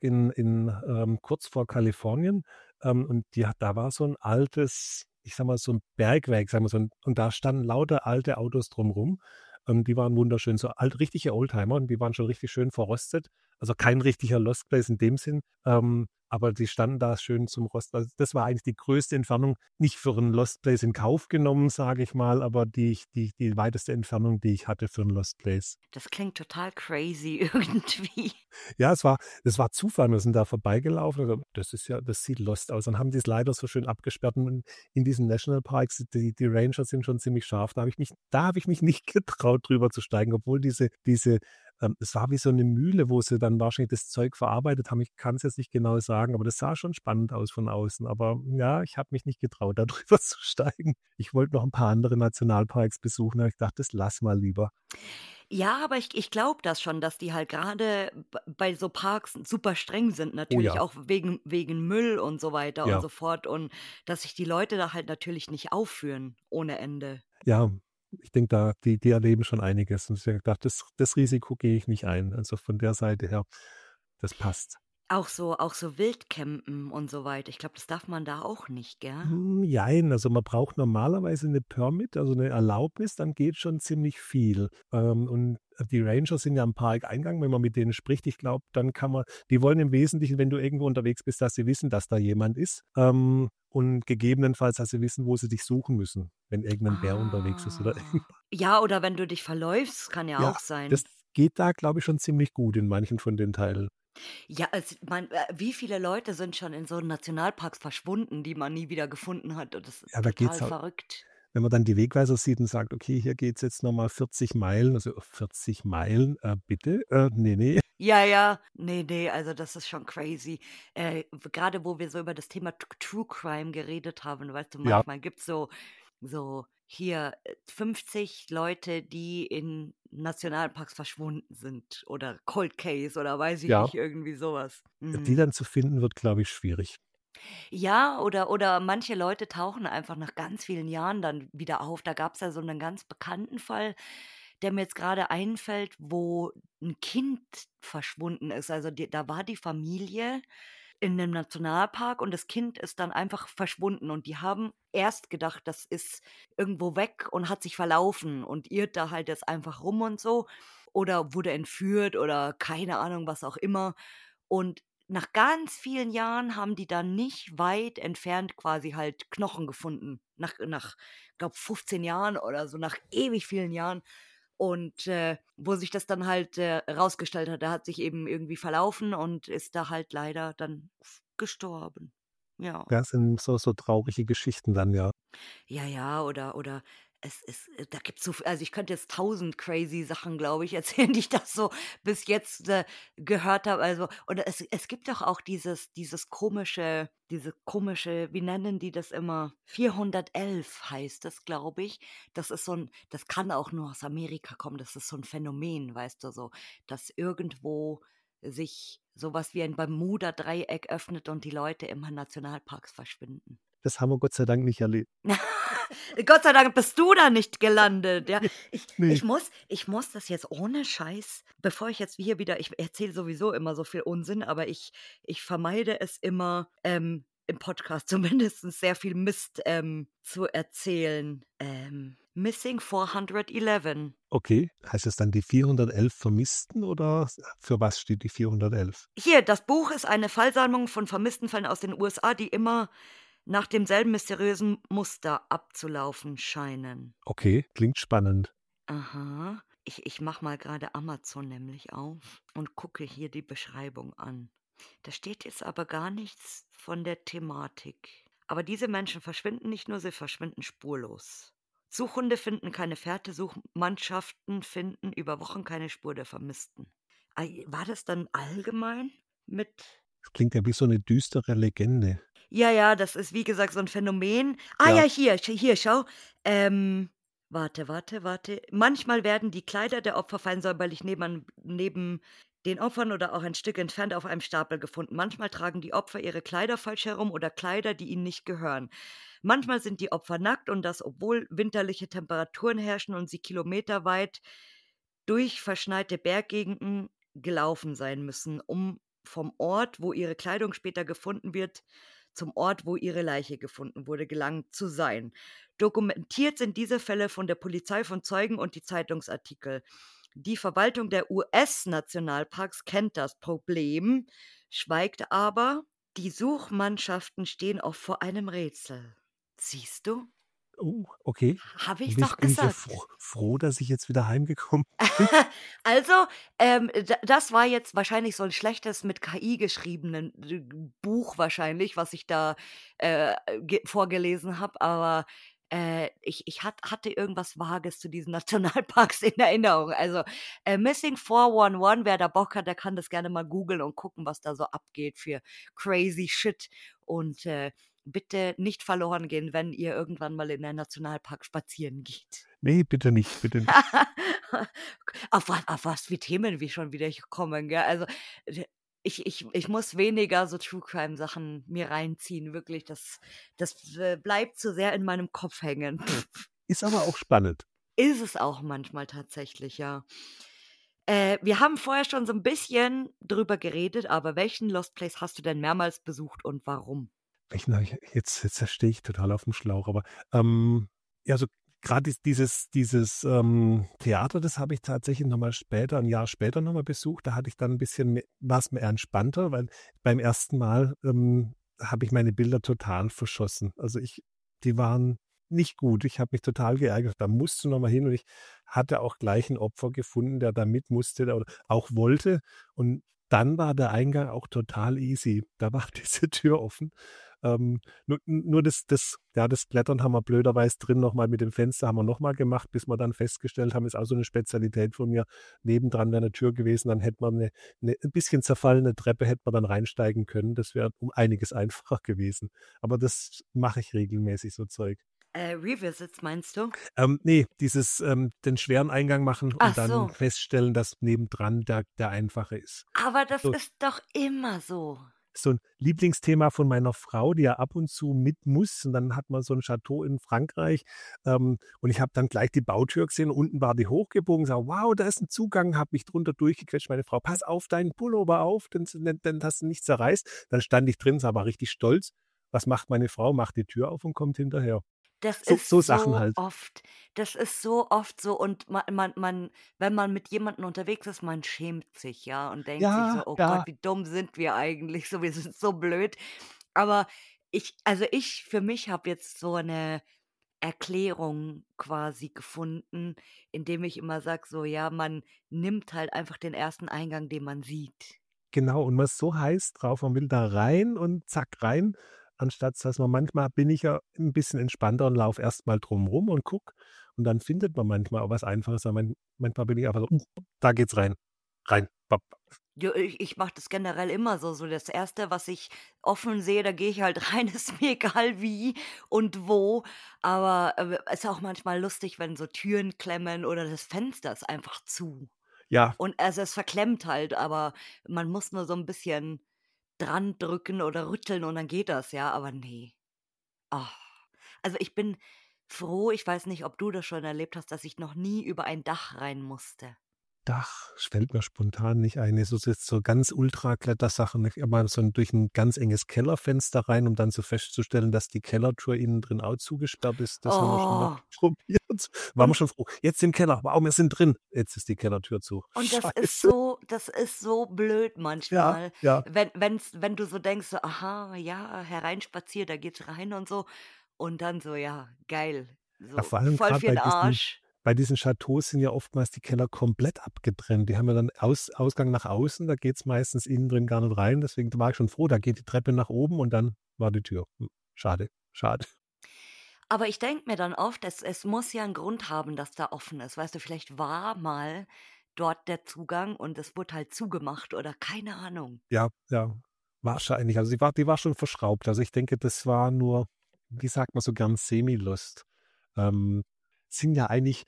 kurz vor Kalifornien, und da war so 'n altes, ich sage mal, so 'n Bergwerk, sagen wir so 'n, und da standen lauter alte Autos drum rum. Die waren wunderschön, so richtige Oldtimer, und die waren schon richtig schön verrostet. Also, kein richtiger Lost Place in dem Sinn, aber die standen da schön zum Rosten. Also, das war eigentlich die größte Entfernung, nicht für 'n Lost Place in Kauf genommen, sage ich mal, aber die weiteste Entfernung, die ich hatte für 'n Lost Place. Das klingt total crazy irgendwie. Ja, es war Zufall. Wir sind da vorbeigelaufen, also, das sieht lost aus. Dann haben die's leider so schön abgesperrt, und in diesen Nationalparks, die Ranger sind schon ziemlich scharf. Da habe ich mich nicht getraut, drüber zu steigen, obwohl es war wie so 'ne Mühle, wo sie dann wahrscheinlich das Zeug verarbeitet haben. Ich kann's jetzt nicht genau sagen, aber das sah schon spannend aus von außen. Aber ja, ich habe mich nicht getraut, da drüber zu steigen. Ich wollte noch 'n paar andere Nationalparks besuchen, aber ich dachte: „Das lass mal lieber." Ja, aber ich glaube das schon, dass die halt grade bei so Parks super streng sind Oh natürlich, ja, auch wegen Müll und so weiter und ja. so fort und dass sich die Leute da halt natürlich nicht aufführen ohne Ende. Ja, ich denke, die erleben schon einiges, und ich habe gedacht, das Risiko gehe ich nicht ein. Also, von der Seite her, das passt. Auch so Wildcampen und so weiter. Ich glaube, das darf man da auch nicht, gell? Jein, also man braucht normalerweise 'ne Permit, also 'ne Erlaubnis, dann geht schon ziemlich viel. Und die Ranger sind ja am Parkeingang, wenn man mit denen spricht, ich glaube, dann kann man die wollen im Wesentlichen, wenn du irgendwo unterwegs bist, dass sie wissen, dass da jemand ist, und gegebenenfalls, dass sie wissen, wo sie dich suchen müssen, wenn irgend 'nen Bär unterwegs ist oder Ah. Ja, oder wenn du dich verläufst, kann ja ja, auch sein. das geht da, glaube ich, schon ziemlich gut in manchen von den Teilen. Ja, wie viele Leute sind schon in so Nationalparks verschwunden, die man nie wieder gefunden hat und das ist Ja, da total geht's halt, verrückt. wenn man dann die Wegweiser sieht und sagt: „Okay, hier geht's jetzt noch mal 40 Meilen." Also, 40 Meilen, bitte? Ne, ne. Ja, ja. Ne, also das ist schon crazy. W grade wo wir so über das Thema True Crime geredet haben, weißt du, Ja, manchmal gibt's so hier, 50 Leute, die in Nationalparks verschwunden sind oder Cold Case oder weiß ich ja. nicht, irgendwie so was. Die Mhm. dann zu finden, wird, glaube ich, schwierig. Ja, oder manche Leute tauchen einfach nach ganz vielen Jahren dann wieder auf. Da gab's ja so 'nen ganz bekannten Fall, der mir jetzt grade einfällt, wo 'n Kind verschwunden ist. Also, da war die Familie in 'nem Nationalpark und das Kind ist dann einfach verschwunden und die haben erst gedacht, das ist irgendwo weg und hat sich verlaufen und irrt da halt jetzt einfach rum und so oder wurde entführt oder keine Ahnung, was auch immer. Und nach ganz vielen Jahren haben die dann nicht weit entfernt quasi halt Knochen gefunden. Nach, glaube 15 Jahren oder so, nach ewig vielen Jahren. Und, wo sich das dann halt, rausgestellt hat, er hat sich eben irgendwie verlaufen und ist da halt leider dann gestorben. Ja. Ja, sind so traurige Geschichten dann, ja. Ja, ja, oder da gibt's so also, ich könnte jetzt 1.000 crazy Sachen, glaube ich, erzählen, die ich da so bis jetzt, gehört habe. Also oder es gibt doch auch diese komische wie nennen die das immer? 411 heißt das, glaube ich. Das kann auch nur aus Amerika kommen. Das ist so ein Phänomen, weißt du, so, dass irgendwo sich sowas wie ein Bermuda-Dreieck öffnet und die Leute immer in Nationalparks verschwinden. Das haben wir Gott sei Dank nicht erlebt. Gott sei Dank bist du da nicht gelandet, ja. Ich Ne, ich muss ich muss das jetzt ohne Scheiß bevor ich jetzt hier wieder ich erzähle sowieso immer so viel Unsinn, aber ich vermeide es immer, im Podcast zumindest sehr viel Mist, zu erzählen. Missing 411. okay. Heißt das dann die 411 Vermissten oder für was steht die 411? Hier, das Buch ist eine Fallsammlung von vermissten Fällen aus den USA, die immer nach demselben mysteriösen Muster abzulaufen scheinen. Okay, klingt spannend. Aha. Ich mache mal gerade Amazon nämlich auf und gucke hier die Beschreibung an. Da steht jetzt aber gar nichts von der Thematik. Aber diese Menschen verschwinden nicht nur, sie verschwinden spurlos. Suchhunde finden keine Fährte, Suchmannschaften finden über Wochen keine Spur der Vermissten. War das dann allgemein mit Das klingt ja wie so 'ne düstere Legende. Ja, ja, das ist, wie gesagt, so 'n Phänomen. Ah ja, Ja, hier, schau. Warte. Manchmal werden die Kleider der Opfer fein säuberlich neben den Opfern oder auch ein Stück entfernt auf einem Stapel gefunden. Manchmal tragen die Opfer ihre Kleider falsch herum oder Kleider, die ihnen nicht gehören. Manchmal sind die Opfer nackt und das, obwohl winterliche Temperaturen herrschen und sie kilometerweit durch verschneite Berggegenden gelaufen sein müssen, um vom Ort, wo ihre Kleidung später gefunden wird, zum Ort, wo ihre Leiche gefunden wurde, gelangt zu sein. Dokumentiert sind diese Fälle von der Polizei, von Zeugen und die Zeitungsartikel. Die Verwaltung der US-Nationalparks kennt das Problem, schweigt aber. Die Suchmannschaften stehen oft vor einem Rätsel. Siehst du? okay. Habe Dann ich's bin ich doch bin ich ja gesagt. froh, dass ich jetzt wieder heimgekommen bin. Also, das war jetzt wahrscheinlich so 'n schlechtes mit KI geschriebenen Buch wahrscheinlich, was ich da, ge vorgelesen habe, aber, ich hatte irgendwas Vages zu diesen Nationalparks in Erinnerung. Also, Missing 411, wer da Bock hat, der kann das gerne mal googeln und gucken, was da so abgeht für crazy shit und, bitte nicht verloren gehen, wenn ihr irgendwann mal in einen Nationalpark spazieren geht. Ne, bitte nicht, bitte nicht. Auf was für Themen wir schon wieder hier kommen, gell? Also, d ich muss weniger so True Crime Sachen mir reinziehen, wirklich. Das, bleibt zu sehr in meinem Kopf hängen. Ist aber auch spannend. Ist es auch manchmal tatsächlich, ja. Wir haben vorher schon so 'n bisschen drüber geredet, aber welchen Lost Place hast du denn mehrmals besucht und warum? Welchen habe ich jetzt stehe ich total aufm Schlauch, aber, ja, so grad dieses Theater, das habe ich tatsächlich noch mal später 'n Jahr später noch mal besucht. Da hatte ich dann 'n bisschen war's mir entspannter, weil beim ersten Mal, habe ich meine Bilder total verschossen. Also, die waren nicht gut. Ich habe mich total geärgert. Da musst du noch mal hin und ich hatte auch gleich 'n Opfer gefunden, der da mit musste, der oder auch wollte. Und dann war der Eingang auch total easy. Da war diese Tür offen. Nur das Klettern haben wir blöderweise drin noch mal mit dem Fenster haben wir noch mal gemacht, bis wir dann festgestellt haben, ist auch so 'ne Spezialität von mir. Nebendran wäre 'ne Tür gewesen, dann hätte man 'ne 'n bisschen zerfallene Treppe hätte man dann reinsteigen können. Das wäre um einiges einfacher gewesen. Aber das mache ich regelmäßig, so Zeug. Revisits meinst du? Ne, den schweren Eingang machen Ach und dann so, feststellen, dass nebendran der einfache ist. aber das So ist doch immer so. so 'n Lieblingsthema von meiner Frau, die ja ab und zu mit muss. Und dann hat man so 'n Chateau in Frankreich, und ich habe dann gleich die Bautür gesehen, unten war die hochgebogen, sage: „Wow, da ist 'n Zugang“, habe mich drunter durchgequetscht. Meine Frau: „Pass auf deinen Pullover auf, denn dass du nichts zerreißt.“ Dann stand ich drin, war richtig stolz. Was macht meine Frau? Macht die Tür auf und kommt hinterher. Das So ist Sachen so halt. oft. Das ist so oft so und man wenn man mit jemandem unterwegs ist, man schämt sich, ja, und denkt sich Ja, so: „Oh Gott, ja, wie dumm sind wir eigentlich so, wir sind so blöd.“ Aber ich für mich habe jetzt so 'ne Erklärung quasi gefunden, indem ich immer sage so: „Ja, man nimmt halt einfach den ersten Eingang, den man sieht.“ genau. Und man ist so heiß drauf, man will da rein und zack rein, anstatt dass man manchmal bin ich ja 'n bisschen entspannter und laufe erst mal drum rum und gucke und dann findet man manchmal auch was Einfaches, aber manchmal bin ich einfach so: Da geht's rein. Rein, bap.“ Ja, ich mache das generell immer so. So das Erste, was ich offen sehe, da gehe ich halt rein, ist mir egal wie und wo. Aber, ist auch manchmal lustig, wenn so Türen klemmen oder das Fenster ist einfach zu. Ja, Und also, es verklemmt halt, aber man muss nur so 'n bisschen dran drücken oder rütteln und dann geht das, ja, aber ne. Ah. Also, ich bin froh, ich weiß nicht, ob du das schon erlebt hast, dass ich noch nie über ein Dach rein musste. Dach fällt mir spontan nicht ein. Ne, so jetzt so ganz Ultraklettersachen, nicht immer so 'n durch 'n ganz enges Kellerfenster rein, um dann so festzustellen, dass die Kellertür innen drin auch zugesperrt ist. Das haben wir schon mal Oh, probiert. Waren wir und schon froh: „Jetzt im Keller. Wow, wir sind drin.“ Jetzt ist die Kellertür zu. Scheiße. das ist so blöd Ja, manchmal, ja. wenn du so denkst, so: „Aha, ja, hereinspaziert, da geht's rein“ und so. Und dann so: „Ja, geil, Ja, so vor allem voll grad für 'n Arsch.“ bei diesen Chateaus sind ja oftmals die Keller komplett abgetrennt. Die haben ja dann Ausgang nach außen, da geht's meistens innen drin gar nicht rein. Deswegen war ich schon froh, da geht die Treppe nach oben und dann war die Tür. Schade, schade. Aber ich denke mir dann oft, es muss ja 'n Grund haben, dass da offen ist. Weißt du, vielleicht war mal dort der Zugang und es wurde halt zugemacht oder keine Ahnung. Ja, ja, wahrscheinlich. Also, die war schon verschraubt. Also, ich denke, das war nur, wie sagt man so gern, Semi-Lost. Ähm, sind ja eigentlich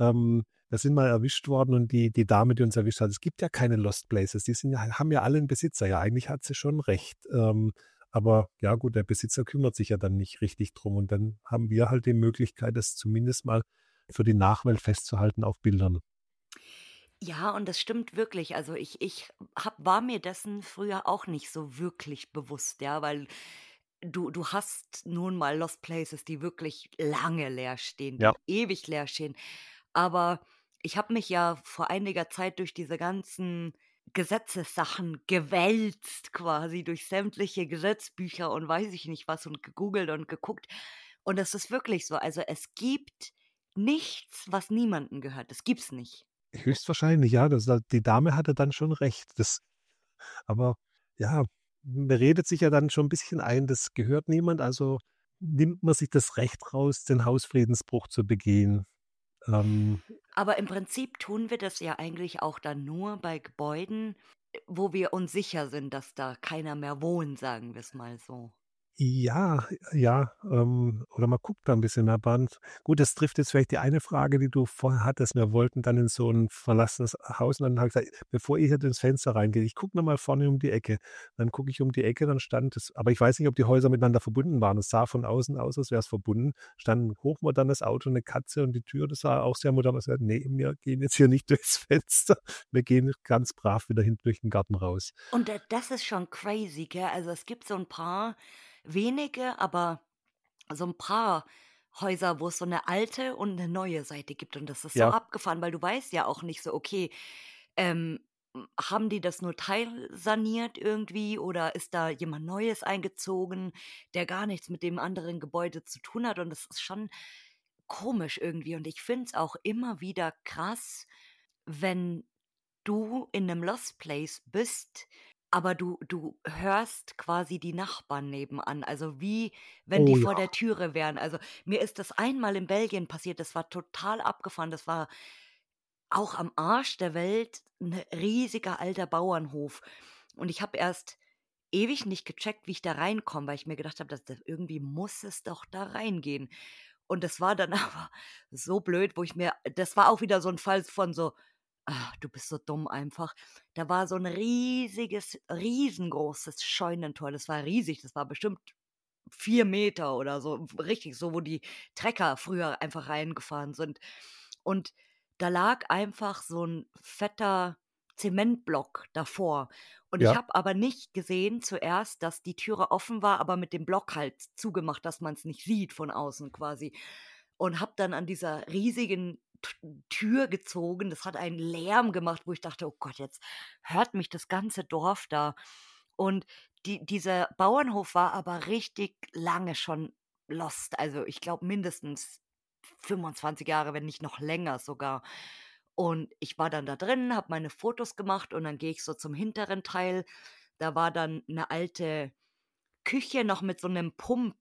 wir sind mal erwischt worden und die Dame, die uns erwischt hat, es gibt ja keine Lost Places, die sind ja haben ja alle 'n Besitzer. Ja, eigentlich hat sie schon recht. Aber ja gut, der Besitzer kümmert sich ja dann nicht richtig drum und dann haben wir halt die Möglichkeit, das zumindest mal für die Nachwelt festzuhalten auf Bildern. Ja, und das stimmt wirklich. Also, ich war mir dessen früher auch nicht so wirklich bewusst, ja, weil du hast nun mal Lost Places, die wirklich lange leer stehen, Ja. die ewig leer stehen. Aber ich habe mich ja vor einiger Zeit durch diese ganzen Gesetzessachen gewälzt quasi, durch sämtliche Gesetzbücher und weiß ich nicht was und gegoogelt und geguckt. Und es ist wirklich so. Also, es gibt nichts, was niemandem gehört. Das gibt's nicht. Höchstwahrscheinlich, ja. Die Dame hatte dann schon recht. Aber ja, man redet sich ja dann schon 'n bisschen ein, das gehört niemand, also nimmt man sich das Recht raus, den Hausfriedensbruch zu begehen. Ähm, Aber im Prinzip tun wir das ja eigentlich auch dann nur bei Gebäuden, wo wir uns sicher sind, dass da keiner mehr wohnt, sagen wir's mal so. ja, ja, oder man guckt da 'n bisschen mehr Band. Gut, das trifft jetzt vielleicht die eine Frage, die du vorher hattest. Wir wollten dann in so 'n verlassenes Haus und dann habe ich gesagt: „Bevor ihr hier durchs Fenster reingeht, ich gucke noch mal vorne um die Ecke.“ Dann gucke ich um die Ecke, dann stand es aber ich weiß nicht, ob die Häuser miteinander verbunden waren. Es sah von außen aus, als wär's verbunden. Stand 'n hochmodernes Auto, 'ne Katze und die Tür, das sah auch sehr modern aus. Ich gesagt: „Ne, wir gehen jetzt hier nicht durchs Fenster. Wir gehen ganz brav wieder hinten durch den Garten raus.“ Und das ist schon crazy, gell? Also, es gibt so 'n paar wenige, aber so 'n paar Häuser, wo es so 'ne alte und 'ne neue Seite gibt und das ist so Ja. abgefahren, weil du weißt ja auch nicht so, okay, ähm, haben die das nur teilsaniert irgendwie oder ist da jemand Neues eingezogen, der gar nichts mit dem anderen Gebäude zu tun hat und das ist schon komisch irgendwie und ich finde es auch immer wieder krass, wenn du in 'nem Lost Place bist, aber du hörst quasi die Nachbarn nebenan, also wie wenn die Oh vor ja. der Türe wären. Also, mir ist das einmal in Belgien passiert, das war total abgefahren. Das war auch am Arsch der Welt 'n riesiger alter Bauernhof. Und ich habe erst ewig nicht gecheckt, wie ich da reinkomme, weil ich mir gedacht habe, das irgendwie muss es doch da reingehen. Und das war dann aber so blöd, wo ich mir das war auch wieder so 'n Fall von so: Du bist so dumm einfach. Da war so 'n riesengroßes Scheunentor. Das war riesig, das war bestimmt 4 Meter oder so, richtig so, wo die Trecker früher einfach reingefahren sind. Und da lag einfach so 'n fetter Zementblock davor. Und ich Ja. habe aber nicht gesehen zuerst, dass die Türe offen war, aber mit dem Block halt zugemacht, dass man's nicht sieht von außen quasi. Und habe dann an dieser riesigen Tür gezogen. Das hat einen Lärm gemacht, wo ich dachte: „Oh Gott, jetzt hört mich das ganze Dorf da.“ Und dieser Bauernhof war aber richtig lange schon lost. Also, ich glaube mindestens 25 Jahre, wenn nicht noch länger sogar. Und ich war dann da drin, habe meine Fotos gemacht und dann gehe ich so zum hinteren Teil. Da war dann 'ne alte Küche noch mit so 'nem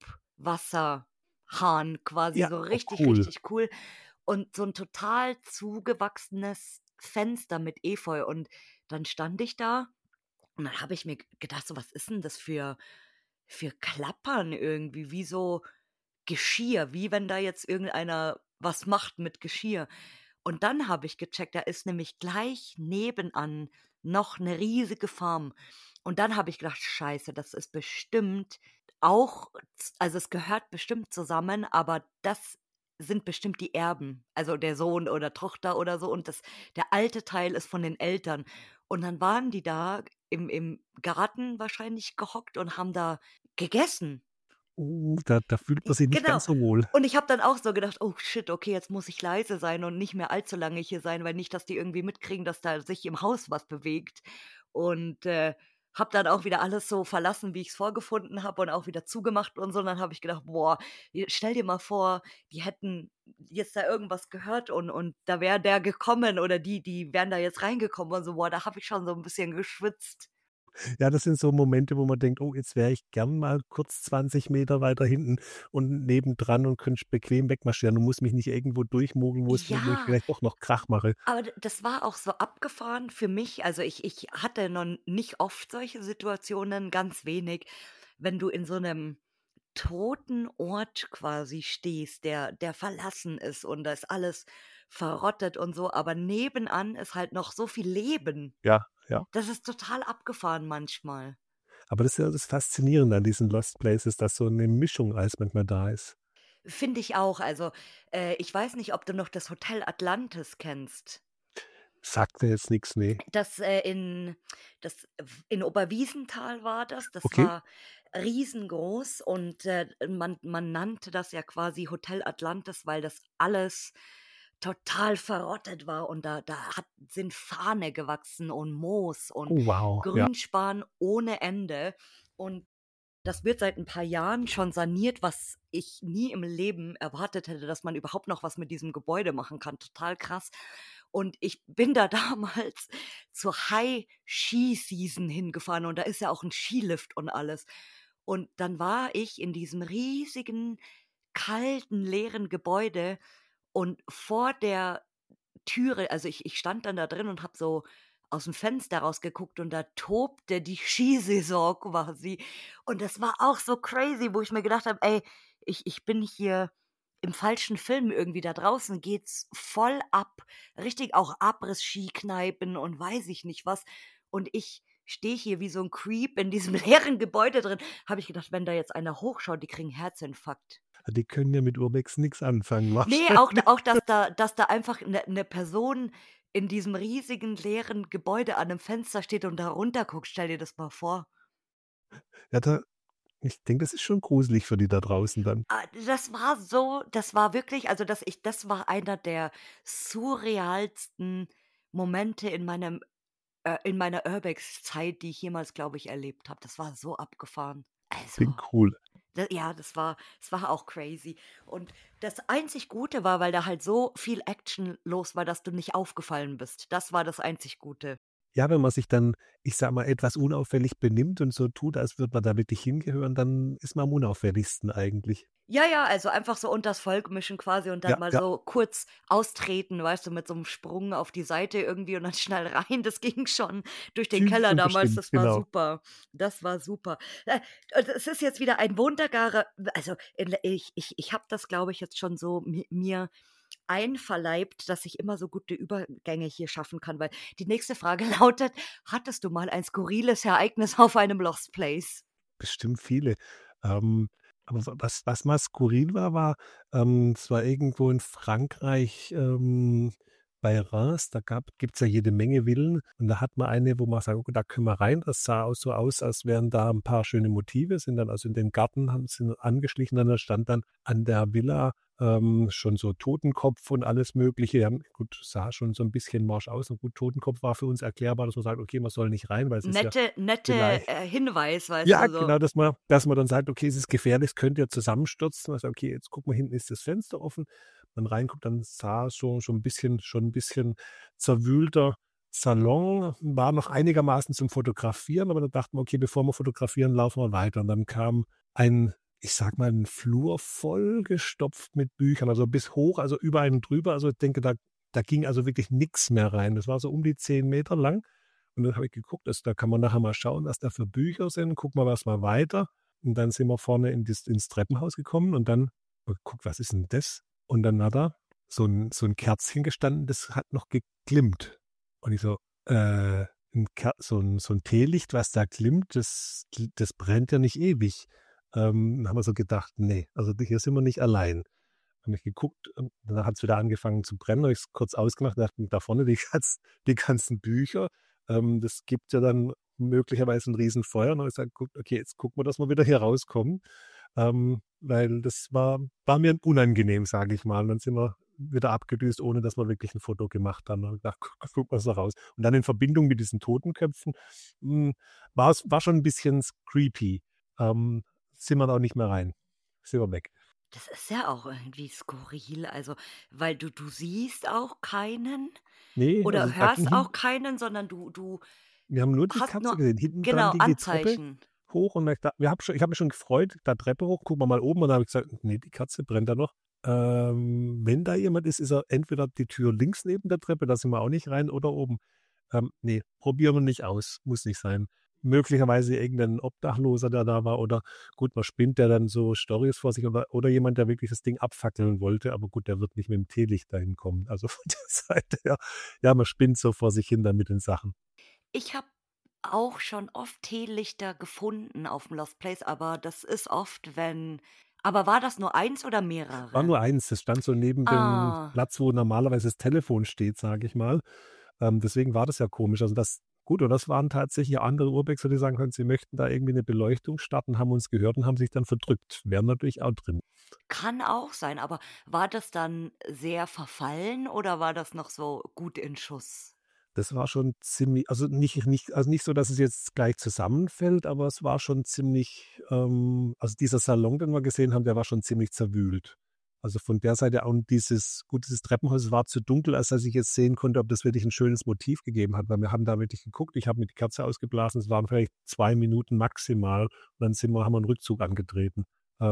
Pumpwasserhahn quasi, Ja, so oh richtig, cool. richtig cool. Und so 'n total zugewachsenes Fenster mit Efeu. Und dann stand ich da und dann habe ich mir gedacht, so: „Was ist 'n das für Klappern irgendwie, wie so Geschirr, wie wenn da jetzt irgendeiner was macht mit Geschirr.“ Und dann habe ich gecheckt, da ist nämlich gleich nebenan noch 'ne riesige Farm. Und dann habe ich gedacht: „Scheiße, das ist bestimmt auch also, es gehört bestimmt zusammen, aber das sind bestimmt die Erben, also, der Sohn oder Tochter oder so und der alte Teil ist von den Eltern.“ Und dann waren die da im Garten wahrscheinlich gehockt und haben da gegessen. Da fühlt man sich nicht Genau. ganz so wohl. Und ich habe dann auch so gedacht: „Oh shit, okay, jetzt muss ich leise sein und nicht mehr allzu lange hier sein, weil nicht, dass die irgendwie mitkriegen, dass da sich im Haus was bewegt.“ Und, habe dann auch wieder alles so verlassen, wie ich's vorgefunden habe und auch wieder zugemacht und so. Und dann habe ich gedacht: „Boah, stell dir mal vor, die hätten jetzt da irgendwas gehört und da wäre der gekommen oder die wären da jetzt reingekommen“ und so. Boah, da habe ich schon so 'n bisschen geschwitzt. Ja, das sind so Momente, wo man denkt: „Oh, jetzt wäre ich gern mal kurz 20 Meter weiter hinten und nebendran und könnte bequem wegmarschieren und muss mich nicht irgendwo durchmogeln, wo ich Ja. vielleicht doch noch Krach mache.“ Aber das war auch so abgefahren für mich. Also, ich hatte noch nicht oft solche Situationen, ganz wenig, wenn du in so 'nem toten Ort quasi stehst, der verlassen ist und da ist alles verrottet und so, aber nebenan ist halt noch so viel Leben. Ja, ja. Das ist total abgefahren manchmal. Aber das ist ja das Faszinierende an diesen Lost Places, dass so 'ne Mischung alles manchmal da ist. Finde ich auch. Also, ich weiß nicht, ob du noch das Hotel Atlantis kennst. Sagt mir jetzt nix, ne. Das, in Oberwiesenthal war das. Das Okay. war riesengroß und, man nannte das ja quasi Hotel Atlantis, weil das alles total verrottet war und sind Farne gewachsen und Moos und Oh wow, ja. Grünspan ohne Ende. Und das wird seit 'n paar Jahren schon saniert, was ich nie im Leben erwartet hätte, dass man überhaupt noch was mit diesem Gebäude machen kann. Total krass. Und ich bin da damals zur High Ski Season hingefahren und da ist ja auch 'n Skilift und alles. Und dann war ich in diesem riesigen, kalten, leeren Gebäude und vor der Türe also, ich stand dann da drin und habe so aus'm Fenster rausgeguckt und da tobte die Skisaison quasi. Und das war auch so crazy, wo ich mir gedacht habe: „Ey, ich bin hier im falschen Film irgendwie. Da draußen geht's voll ab. Richtig auch Abriss-Ski-Kneipen und weiß ich nicht was. Und ich stehe hier wie so 'n Creep in diesem leeren Gebäude drin.“ Habe ich gedacht, wenn da jetzt einer hochschaut, die kriegen Herzinfarkt. Die können ja mit Urbex nix anfangen Ne, auch wahrscheinlich. dass da einfach 'ne Person in diesem riesigen leeren Gebäude an 'nem Fenster steht und da runterguckt. Stell dir das mal vor. Ja, ich denke, das ist schon gruselig für die da draußen dann. Das war wirklich also, das war einer der surrealsten Momente in meiner Urbex-Zeit, die ich jemals, glaube ich, erlebt habe. Das war so abgefahren. Also Klingt cool. Ja, das war auch crazy. Und das einzig Gute war, weil da halt so viel Action los war, dass du nicht aufgefallen bist. Das war das einzig Gute. Ja, wenn man sich dann, ich sage mal, etwas unauffällig benimmt und so tut, als würde man da wirklich hingehören, dann ist man am unauffälligsten eigentlich. Ja, ja, also einfach so unters Volk mischen quasi und dann Ja, mal ja. so kurz austreten, weißt du, mit so 'nem Sprung auf die Seite irgendwie und dann schnell rein. Das ging schon durch den Ging Keller schon damals. bestimmt, Das war genau. super. Das war super. Und es ist jetzt wieder ein wunderbarer also, ich habe das, glaube ich, jetzt schon so mir einverleibt, dass ich immer so gute Übergänge hier schaffen kann, weil die nächste Frage lautet: Hattest du mal ein skurriles Ereignis auf einem Lost Place? Bestimmt viele. Ähm, aber was mal skurril war, es war irgendwo in Frankreich, bei Reims, da gibt's ja jede Menge Villen und da hat man eine, wo man sagt: „Okay, da können wir rein." Das sah auch so aus, als wären da ein paar schöne Motive, sind dann also in den Garten, sind angeschlichen und da stand dann an der Villa, schon so Totenkopf und alles Mögliche. Ja, gut, sah schon so ein bisschen morsch aus und gut, Totenkopf war für uns erklärbar, dass man sagt: „Okay, man soll nicht rein, weil es ist ja Nette, vielleicht." Hinweis, weißt Ja, du, so. genau, dass man dann sagt: „Okay, es ist gefährlich, es könnte ja zusammenstürzen." Man sagt: „Okay, jetzt gucken wir, hinten ist das Fenster offen." Man reinguckt, dann sah es so schon 'n bisschen zerwühlter Salon, war noch einigermaßen zum Fotografieren, aber dann dachten wir: „Okay, bevor wir fotografieren, laufen wir weiter." Und dann kam ein, ich sage mal, 'n Flur vollgestopft mit Büchern, also bis hoch, also über einen drüber. Also, ich denke, da ging also wirklich nix mehr rein. Das war so um die 10 Meter lang. Und dann habe ich geguckt, da kann man nachher mal schauen, was da für Bücher sind. Gucken wir was mal weiter. Und dann sind wir vorne ins Treppenhaus gekommen und dann geguckt, was ist denn das? Und dann hat da so ein Kerzchen gestanden, das hat noch geglimmt. Und ich so, 'n Teelicht, was da glimmt, das brennt ja nicht ewig. Dann haben wir so gedacht: „Nee, also hier sind wir nicht allein." Habe ich geguckt und dann hat's wieder angefangen zu brennen, habe ich's kurz ausgemacht, dachte: „Da vorne die ganzen Bücher, das gibt ja dann möglicherweise 'n Riesenfeuer." Und dann habe ich gesagt: „Gut, okay, jetzt gucken wir, dass wir wieder hier rauskommen." Weil das war mir unangenehm, sage ich mal. Und dann sind wir wieder abgedüst, ohne dass wir wirklich 'n Foto gemacht haben. Dann habe ich gedacht: Gucken wir's da raus." Und dann in Verbindung mit diesen Totenköpfen, hm, war schon 'n bisschen creepy. Sind wir da auch nicht mehr rein. Sind wir weg. Das ist ja auch irgendwie skurril, also, weil du siehst auch keinen Ne, also oder da ging hörst auch hin keinen, sondern du wir haben nur die hast Katze nur gesehen. Hinten dran genau, ging die Treppe Anzeichen. hoch und ich habe mich schon gefreut, da Treppe hoch, gucken wir mal oben und dann habe ich gesagt: „Ne, die Katze brennt da noch." Wenn da jemand ist, ist er entweder die Tür links neben der Treppe, da sind wir auch nicht rein, oder oben. Ne, probieren wir nicht aus, muss nicht sein. Möglicherweise irgendein Obdachloser, der da war, oder gut, man spinnt ja dann so Storys vor sich, oder jemand, der wirklich das Ding abfackeln wollte, aber gut, der wird nicht mit dem Teelicht dahin kommen. Also von der Seite her, ja, man spinnt so vor sich hin dann mit den Sachen. Ich habe auch schon oft Teelichter gefunden auf'm Lost Place, aber das ist oft, wenn aber war das nur eins oder War mehrere? nur eins, das stand so neben dem Ah, Platz, wo normalerweise das Telefon steht, sage ich mal. Deswegen war das ja komisch. Also, und das waren tatsächlich andere Urbexer, die sagen können, sie möchten da irgendwie 'ne Beleuchtung starten, haben uns gehört und haben sich dann verdrückt. Wären natürlich auch drin. kann auch sein, aber war das dann sehr verfallen oder war das noch so gut in Schuss? Das war schon ziemlich, also nicht so, dass es jetzt gleich zusammenfällt, aber es war schon ziemlich, also dieser Salon, den wir gesehen haben, der war schon ziemlich zerwühlt. Also von der Seite, und dieses Treppenhaus war zu dunkel, als dass ich jetzt sehen konnte, ob das wirklich 'n schönes Motiv gegeben hat, weil wir haben da wirklich geguckt. Ich habe mir die Kerze ausgeblasen, es waren vielleicht 2 Minuten maximal und dann haben wir 'n Rückzug angetreten.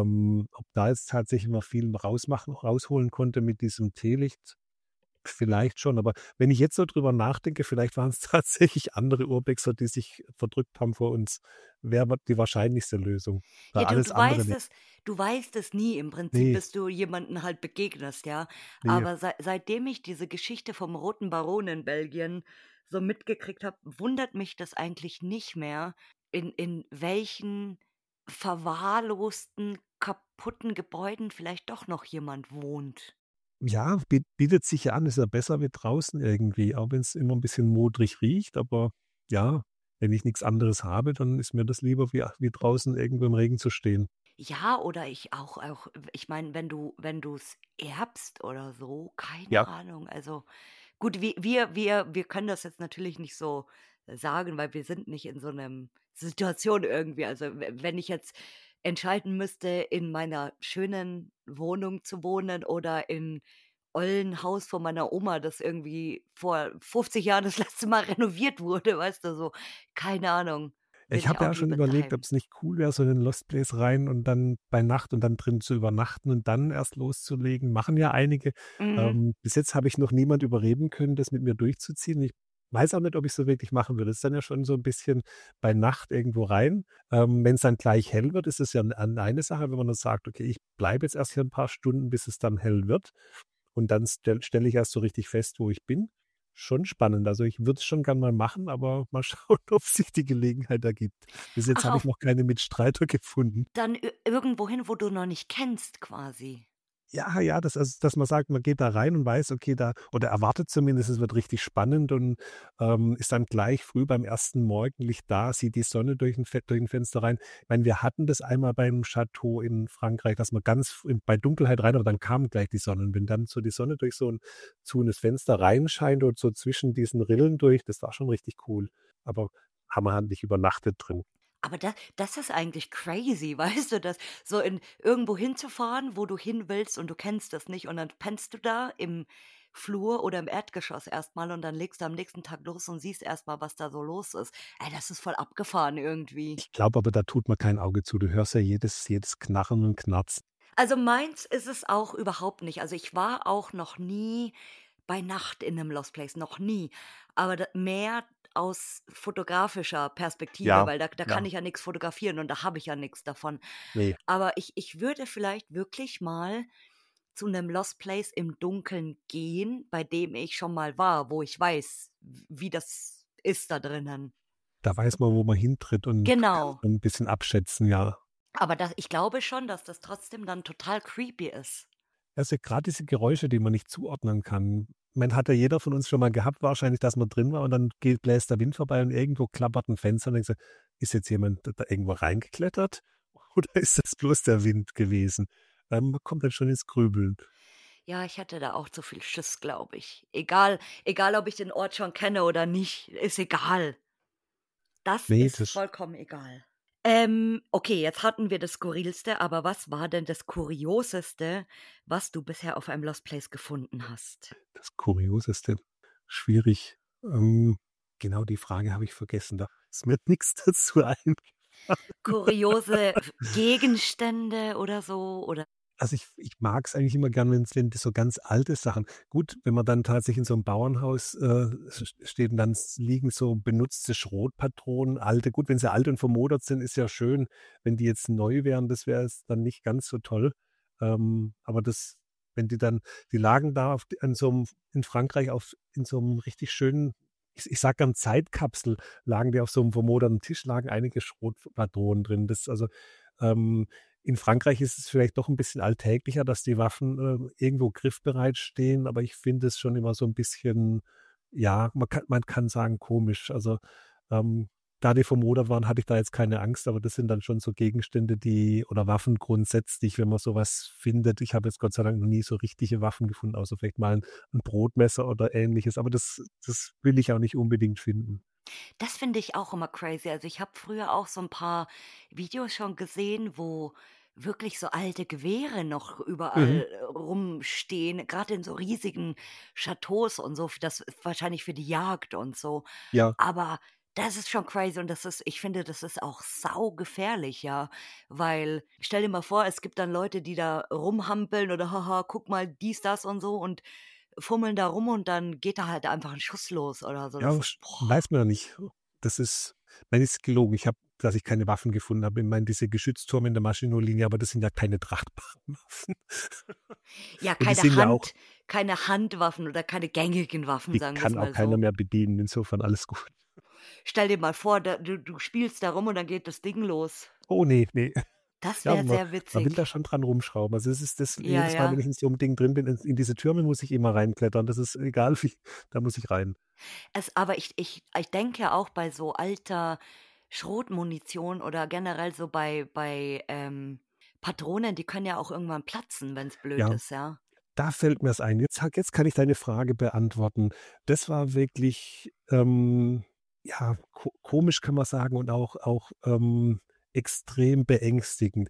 Ob da jetzt tatsächlich mal viel rausholen konnte mit diesem Teelicht, vielleicht schon, aber wenn ich jetzt so drüber nachdenke, vielleicht waren's tatsächlich andere Urbexer, die sich verdrückt haben vor uns. Wäre die wahrscheinlichste Lösung. Ja, Weil alles andere, ne, du weißt es nie im Prinzip, ne, bis du jemanden halt begegnest, ja? ne. Aber seitdem ich diese Geschichte vom Roten Baron in Belgien so mitgekriegt habe, wundert mich das eigentlich nicht mehr, in welchen verwahrlosten, kaputten Gebäuden vielleicht doch noch jemand wohnt. Ja, bietet sich ja an, ist ja besser wie draußen irgendwie, auch wenn's immer 'n bisschen modrig riecht, aber ja, wenn ich nix anderes habe, dann ist mir das lieber, wie draußen irgendwo im Regen zu stehen. Ja, oder ich auch ich meine, wenn du's erbst oder so, keine Ja. Ahnung. Also, gut, wir können das jetzt natürlich nicht so sagen, weil wir sind nicht in so 'nem Situation irgendwie. Also, wenn ich jetzt entscheiden müsste, in meiner schönen Wohnung zu wohnen oder in ollen Haus von meiner Oma, das irgendwie vor 50 Jahren das letzte Mal renoviert wurde, weißt du, so, keine Ahnung, bin Ich ich habe auch ja schon lieber überlegt, daheim. ob's nicht cool wäre, so in den Lost Place rein und dann bei Nacht und dann drin zu übernachten und dann erst loszulegen. Machen ja einige. Mhm. Bis jetzt habe ich noch niemand überreden können, das mit mir durchzuziehen. Ich weiß auch nicht, ob ich's so wirklich machen würde. Das ist dann ja schon so 'n bisschen bei Nacht irgendwo rein. Wenn's dann gleich hell wird, ist es ja eine Sache, wenn man dann sagt: „Okay, ich bleibe jetzt erst hier 'n paar Stunden, bis es dann hell wird." und dann stelle ich erst so richtig fest, wo ich bin. Schon spannend. Also, ich würde es schon gern mal machen, aber mal schauen, ob sich die Gelegenheit ergibt. Bis jetzt Ach, habe ich auf noch keine Mitstreiter gefunden. dann irgendwohin, wo du noch nicht kennst quasi. Ja, ja, dass man sagt, man geht da rein und weiß, okay, da oder erwartet zumindest, es wird richtig spannend und, ist dann gleich früh beim ersten Morgenlicht da, sieht die Sonne durch 'n Fenster rein. Ich meine, wir hatten das einmal beim Chateau in Frankreich, dass man ganz bei Dunkelheit rein aber dann kam gleich die Sonne. Und wenn dann so die Sonne durch so 'n zu 'nes Fenster reinscheint und so zwischen diesen Rillen durch, das war schon richtig cool. Aber haben wir halt nicht übernachtet drin. Aber das ist eigentlich crazy, weißt du, das so in irgendwo hinzufahren, wo du hin willst und du kennst das nicht und dann pennst du da im Flur oder im Erdgeschoss erst mal und dann legst du am nächsten Tag los und siehst erst mal, was da so los ist. Ey, das ist voll abgefahren irgendwie. Ich glaube aber, da tut man kein Auge zu. Du hörst ja jedes Knarren und Knarzen. Also, meins ist es auch überhaupt nicht. Also, ich war auch noch nie bei Nacht in 'nem Lost Place, noch nie. Aber da mehr aus fotografischer Perspektive, Ja, weil da kann ja, ich ja nix fotografieren und da habe ich ja nix davon. ne. Aber ich würde vielleicht wirklich mal zu 'nem Lost Place im Dunkeln gehen, bei dem ich schon mal war, wo ich weiß, wie das ist da drinnen. Da weiß man, wo man hintritt und kann Genau. so 'n bisschen abschätzen, ja. Aber ich glaube schon, dass das trotzdem dann total creepy ist. Also, grad diese Geräusche, die man nicht zuordnen kann. Man hat ja jeder von uns schon mal gehabt wahrscheinlich, dass man drin war und dann bläst der Wind vorbei und irgendwo klappert 'n Fenster und denkst du: „Ist jetzt jemand da irgendwo reingeklettert oder ist das bloß der Wind gewesen?“ Man kommt dann schon ins Grübeln. Ja, ich hätte da auch zu viel Schiss, glaube ich. Egal, ob ich den Ort schon kenne oder nicht, ist egal. Das Ne, ist das vollkommen egal. Okay, jetzt hatten wir das Skurrilste, aber was war denn das Kurioseste, was du bisher auf einem Lost Place gefunden hast? das Kurioseste. Schwierig. Ähm, genau die Frage habe ich vergessen. Da ist mir nix dazu eingefallen. Kuriose Gegenstände oder so oder Also, ich mag es eigentlich immer gern, wenn das so ganz alte Sachen gut, wenn man dann tatsächlich in so 'nem Bauernhaus, steht und dann liegen so benutzte Schrotpatronen, alte gut, wenn sie alt und vermodert sind, ist ja schön. Wenn die jetzt neu wären, das wäre jetzt dann nicht ganz so toll. Aber das wenn die lagen da an so 'nem in Frankreich in so 'nem richtig schönen, ich sage gern Zeitkapsel, lagen die auf so 'nem vermoderten Tisch, lagen einige Schrotpatronen drin. Ähm in Frankreich ist es vielleicht doch 'n bisschen alltäglicher, dass die Waffen, irgendwo griffbereit stehen, aber ich finde es schon immer so 'n bisschen, ja, man kann sagen, komisch. Also, ähm, da die vermodert waren, hatte ich da jetzt keine Angst, aber das sind dann schon so Gegenstände, die oder Waffen grundsätzlich, wenn man so was findet. Ich habe jetzt Gott sei Dank noch nie so richtige Waffen gefunden, außer vielleicht mal 'n Brotmesser oder Ähnliches, aber das will ich auch nicht unbedingt finden. das finde ich auch immer crazy. Also, ich habe früher auch so 'n paar Videos schon gesehen, wo wirklich so alte Gewehre noch Mhm. überall rumstehen, grade in so riesigen Chateaus und so, das ist wahrscheinlich für die Jagd und so. Ja. Aber das ist schon crazy und ich finde, das ist auch saugefährlich, ja, weil stell dir mal vor, es gibt dann Leute, die da rumhampeln oder: „Haha, guck mal, dies, das und so“ und fummeln da rum und dann geht da halt einfach 'n Schuss los oder so. Das Ja, ist boah. weiß man ja nicht. Das ist Nein, ist gelogen. Dass ich keine Waffen gefunden habe. Ich meine, diese Geschütztürme in der Maginot-Linie, aber das sind ja keine tragbaren Waffen. Ja, Und die sind ja auch keine Handwaffen oder keine gängigen Waffen, die sagen wir's kann auch mal keiner so. mehr bedienen, insofern alles gut. Stell dir mal vor, du spielst da rum und dann geht das Ding los. Oh ne, ne. Das Ja, wäre man sehr man will da witzig. schon dran rumschrauben. Also, es ist das Ja, jedes Mal, wenn ja. ich in so 'nem Ding drin bin, in diese Türme muss ich immer reinklettern. Das ist egal wie, da muss ich rein. Aber ich denke auch bei so alter Schrotmunition oder generell so bei Patronen, die können ja auch irgendwann platzen, wenn's blöd Ja. ist, ja. Da fällt mir's ein. Jetzt kann ich deine Frage beantworten. Das war wirklich, ja, komisch kann man sagen und auch extrem beängstigend.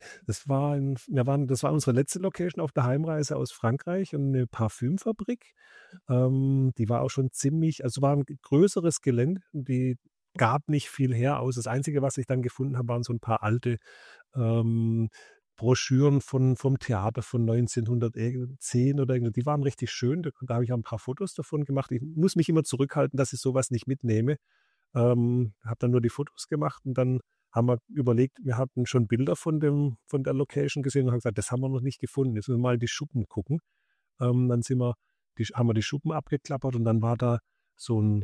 Das war unsere letzte Location auf der Heimreise aus Frankreich und 'ne Parfümfabrik. Die war auch schon ziemlich, also, war 'n größeres Gelände und die gab nicht viel her aus. Das Einzige, was ich dann gefunden habe, waren so 'n paar alte, ähm, Broschüren vom Theater von 1910 oder irgend, die waren richtig schön. Da habe ich auch 'n paar Fotos davon gemacht. Ich muss mich immer zurückhalten, dass ich so was nicht mitnehme. Habe dann nur die Fotos gemacht und dann haben wir überlegt, wir hatten schon Bilder von der Location gesehen und haben gesagt: „Das haben wir noch nicht gefunden. Jetzt müssen wir mal in die Schuppen gucken.“ Dann haben wir die Schuppen abgeklappert und dann war da so ein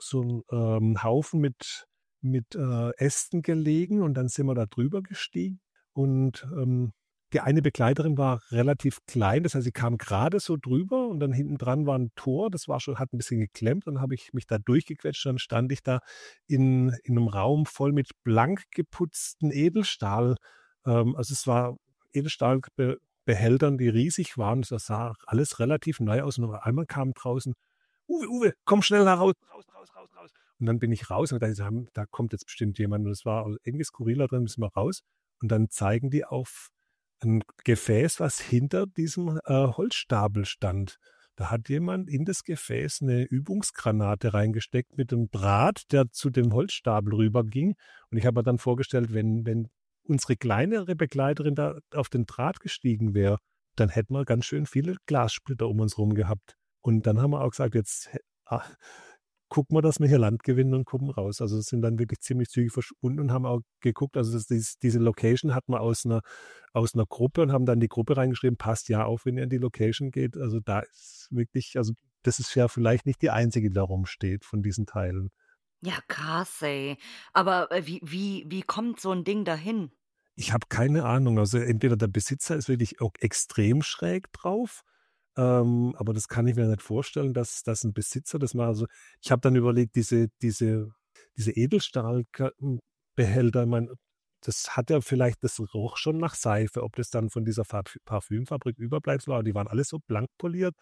Haufen mit Ästen gelegen und dann sind wir da drüber gestiegen und, die eine Begleiterin war relativ klein, das heißt, sie kam grade so drüber und dann hinten dran war 'n Tor, das war schon hat 'n bisschen geklemmt. Dann habe ich mich da durchgequetscht, dann stand ich da in 'nem Raum voll mit blank geputzten Edelstahl also, es war Edelstahlbehältern, die riesig waren. Das sah alles relativ neu aus und auf einmal kam draußen: „Uwe, Uwe, komm schnell da raus, raus, raus, raus, raus.“ Und dann bin ich raus und dachte: „Da kommt jetzt bestimmt jemand.“ Und es war irgendwie skurril da drin, sind wir raus und dann zeigen die auf 'n Gefäß, was hinter diesem, Holzstapel stand. Da hat jemand in das Gefäß 'ne Übungsgranate reingesteckt mit 'nem Draht, der zu dem Holzstapel rüberging. Und ich habe mir dann vorgestellt, wenn unsere kleinere Begleiterin da auf den Draht gestiegen wäre, dann hätten wir ganz schön viele Glassplitter um uns rum gehabt. Und dann haben wir auch gesagt: „Jetzt gucken wir, dass wir hier Land gewinnen und kommen raus.“ Also, sind dann wirklich ziemlich zügig verschwunden und haben auch geguckt also, diese Location hatten wir aus 'ner Gruppe und haben dann die Gruppe reingeschrieben: „Passt ja auf, wenn ihr in die Location geht.“ Also, da ist wirklich also, das ist ja vielleicht nicht die einzige, die da rumsteht von diesen Teilen. Ja, krass, ey. Aber, wie kommt so 'n Ding dahin? Ich habe keine Ahnung. Also, entweder der Besitzer ist wirklich auch extrem schräg drauf, aber das kann ich mir nicht vorstellen, dass 'n Besitzer das mal also, ich habe dann überlegt, diese Edelstahl Behälter, ich meine, das hat ja vielleicht das roch schon nach Seife. Ob das dann von dieser Parfümfabrik Überbleibsel war, die waren alle so blank poliert.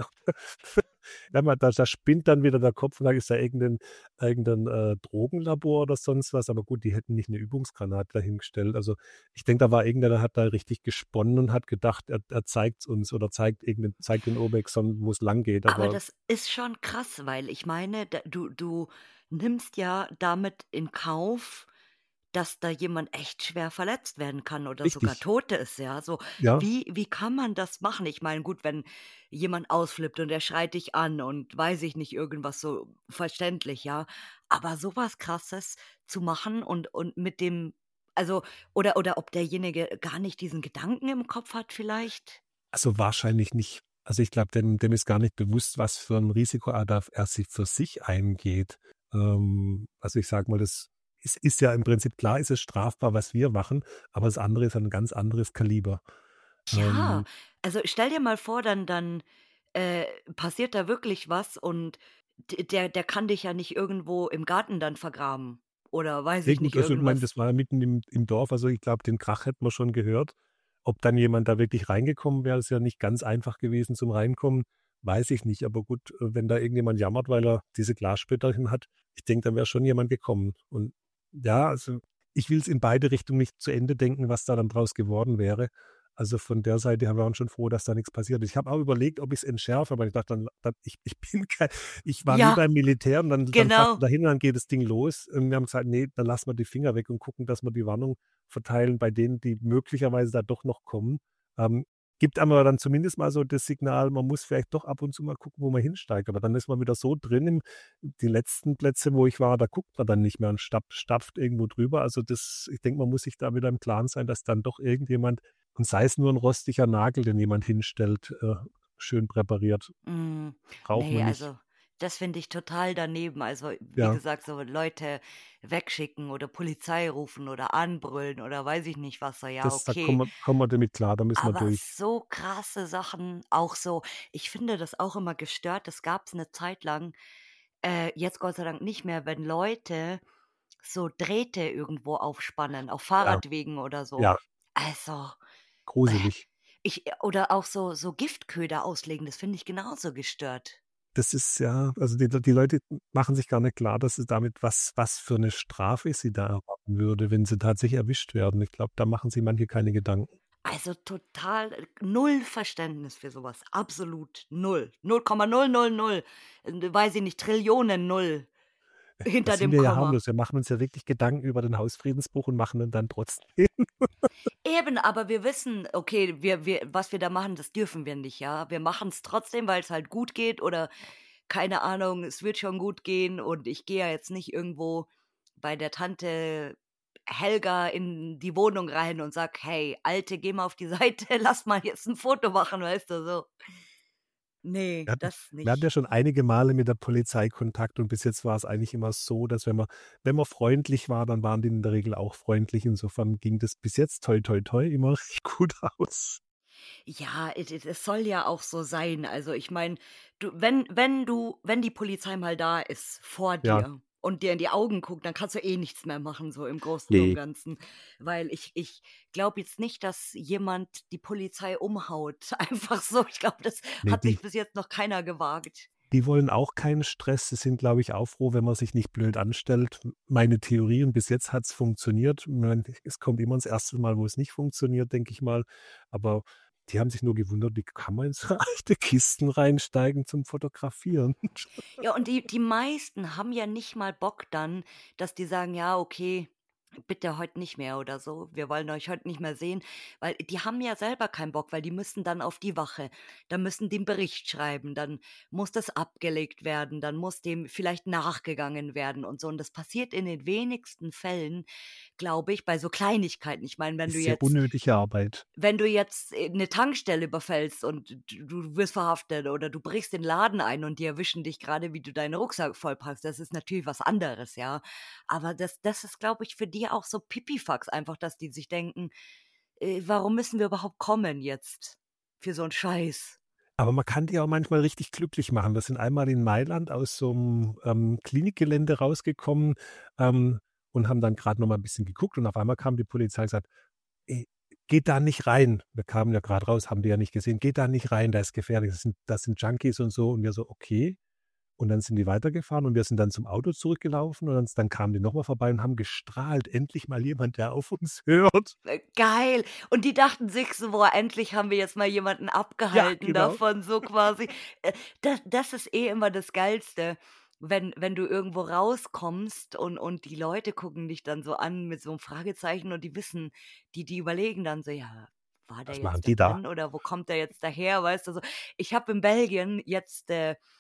Ja, da spinnt dann wieder der Kopf und da ist da irgendein Drogenlabor oder sonst was. Aber gut, die hätten nicht 'ne Übungsgranate dahingestellt. Also, ich denke, da war irgendeiner hat da richtig gesponnen und hat gedacht, er zeigt's uns oder zeigt den Urbexern, wo's langgeht. Aber Aber das ist schon krass, weil ich meine, du nimmst ja damit in Kauf, dass da jemand echt schwer verletzt werden kann oder sogar richtig, tot ist, ja? So, ja. wie kann man das machen? Ich meine, gut, wenn jemand ausflippt und er schreit dich an und weiß ich nicht, irgendwas so verständlich, ja? Aber sowas Krasses zu machen und mit dem also, oder ob derjenige gar nicht diesen Gedanken im Kopf hat vielleicht? Also, wahrscheinlich nicht. Also, ich glaube, dem ist gar nicht bewusst, was für 'n Risiko er sich für sich eingeht. Also, ich sage mal, das ist ja im Prinzip klar ist es strafbar, was wir machen, aber das andere ist ein ganz anderes Kaliber. Ja, Ähm, also stell dir mal vor, dann passiert da wirklich was und der kann dich ja nicht irgendwo im Garten dann vergraben oder weiß Ne, ich nicht, gut, also, ich meine, irgendwas. das war ja mitten im Dorf, also, ich glaube, den Krach hätten wir schon gehört. Ob dann jemand da wirklich reingekommen wäre, ist ja nicht ganz einfach gewesen zum Reinkommen, weiß ich nicht. Aber gut, wenn da irgendjemand jammert, weil er diese Glassplitterchen hat, ich denke, dann wäre schon jemand gekommen. Und ja, also, ich will's in beide Richtungen nicht zu Ende denken, was da dann draus geworden wäre. Also, von der Seite her waren wir schon froh, dass da nix passiert ist. Ich habe auch überlegt, ob ich's entschärfe, aber ich dachte dann ich bin kein ich war nie Ja, beim Militär und dann fährt man genau. dahin und dann geht das Ding los. Wir haben gesagt: „Ne, dann lassen wir die Finger weg und gucken, dass wir die Warnung verteilen bei denen, die möglicherweise da doch noch kommen.“ Ähm, gibt einem aber dann zumindest mal so das Signal, man muss vielleicht doch ab und zu mal gucken, wo man hinsteigt. Aber dann ist man wieder so drin im die letzten Plätze, wo ich war, da guckt man dann nicht mehr und stapft irgendwo drüber. Also, das ich denke, man muss sich da wieder im Klaren sein, dass dann doch irgendjemand und sei es nur 'n rostiger Nagel, den jemand hinstellt, schön präpariert, Hm, braucht ne, man nicht. also, das finde ich total daneben. Also, wie Ja, gesagt, so Leute wegschicken oder Polizei rufen oder anbrüllen oder weiß ich nicht was, so, ja, da okay. kommen wir damit klar, da müssen wir Aber durch. so krasse Sachen, auch so ich finde das auch immer gestört. Das gab's 'ne Zeit lang, jetzt Gott sei Dank nicht mehr, wenn Leute so Drähte irgendwo aufspannen, auf Ja, Fahrradwegen oder so. ja, Also, äh, gruselig. oder auch so Giftköder auslegen, das finde ich genauso gestört. Das ist ja also die Leute machen sich gar nicht klar, dass sie damit was für 'ne Strafe sie da erwarten würde, wenn sie tatsächlich erwischt werden. Ich glaube, da machen sich manche keine Gedanken. Also, total, null Verständnis für sowas, absolut null. 0,000, weiß ich nicht, Trillionen Null Das hinter sind dem wir ja Komma. harmlos. Wir machen uns ja wirklich Gedanken über den Hausfriedensbruch und machen ihn dann trotzdem. Eben, aber wir wissen, okay, wir was wir da machen, das dürfen wir nicht, ja? Wir machen's trotzdem, weil's halt gut geht oder keine Ahnung, es wird schon gut gehen und ich gehe ja jetzt nicht irgendwo bei der Tante Helga in die Wohnung rein und sage: „Hey, Alte, geh mal auf die Seite, lass mal jetzt 'n Foto machen“, weißt du, so. Ne, Wir hatten das wir hatten ja nicht. schon einige Male mit der Polizei Kontakt und bis jetzt war es eigentlich immer so, dass wenn man freundlich war, dann waren die in der Regel auch freundlich. Insofern ging das bis jetzt, toi toi toi, immer recht gut aus. Ja, es soll ja auch so sein. Also, ich meine, wenn die Polizei mal da ist vor Ja, dir und dir in die Augen guckt, dann kannst du eh nichts mehr machen, so im Großen und ne, Ganzen. Weil ich glaube jetzt nicht, dass jemand die Polizei umhaut, einfach so. Ich glaube, das ne, hat sich die bis jetzt noch keiner gewagt. die wollen auch keinen Stress. Sie sind, glaube ich, auch froh, wenn man sich nicht blöd anstellt. Meine Theorie und bis jetzt hat's funktioniert. Ich meine, es kommt immer das erste Mal, wo es nicht funktioniert, denke ich mal. Aber die haben sich nur gewundert, wie kann man in so alte Kisten reinsteigen zum Fotografieren? Ja, und die meisten haben ja nicht mal Bock dann, dass die sagen: „Ja, okay, bitte heute nicht mehr“ oder so. „Wir wollen euch heute nicht mehr sehen“, weil die haben ja selber keinen Bock, weil die müssen dann auf die Wache, dann müssen den Bericht schreiben, dann muss das abgelegt werden, dann muss dem vielleicht nachgegangen werden und so. Und das passiert in den wenigsten Fällen, glaube ich, bei so Kleinigkeiten. Ich meine, Ist sehr unnötige Arbeit. wenn du jetzt, 'ne Tankstelle überfällst und du wirst verhaftet oder du brichst den Laden ein und die erwischen dich grade, wie du deinen Rucksack vollpackst, das ist natürlich was anderes, ja. Aber das ist, glaube ich, für die auch so Pipifax einfach, dass die sich denken: „Warum müssen wir überhaupt kommen jetzt für so 'n Scheiß?“ Aber man kann die auch manchmal richtig glücklich machen. Wir sind einmal in Mailand aus so 'm, Klinikgelände rausgekommen, ähm, und haben dann grad noch mal 'n bisschen geguckt und auf einmal kam die Polizei und gesagt: „Ey, geht da nicht rein.“ Wir kamen ja grad raus, haben die ja nicht gesehen. „Geht da nicht rein, da ist gefährlich. Das sind Junkies und so.“ Und wir so: „Okay.“ Und dann sind die weitergefahren und wir sind dann zum Auto zurückgelaufen und dann kamen die noch mal vorbei und haben gestrahlt. Endlich mal jemand, der auf uns hört. Geil. Und die dachten sich so: „Boah, endlich haben wir jetzt mal jemanden Ja, abgehalten genau. davon“, so quasi. Das ist eh immer das Geilste, wenn du irgendwo rauskommst und die Leute gucken dich dann so an mit so 'nem Fragezeichen und die wissen die überlegen dann so: „Ja, war der Was machen jetzt da die da? drin oder wo kommt der jetzt daher?“ Weißt du so? Ich habe in Belgien jetzt,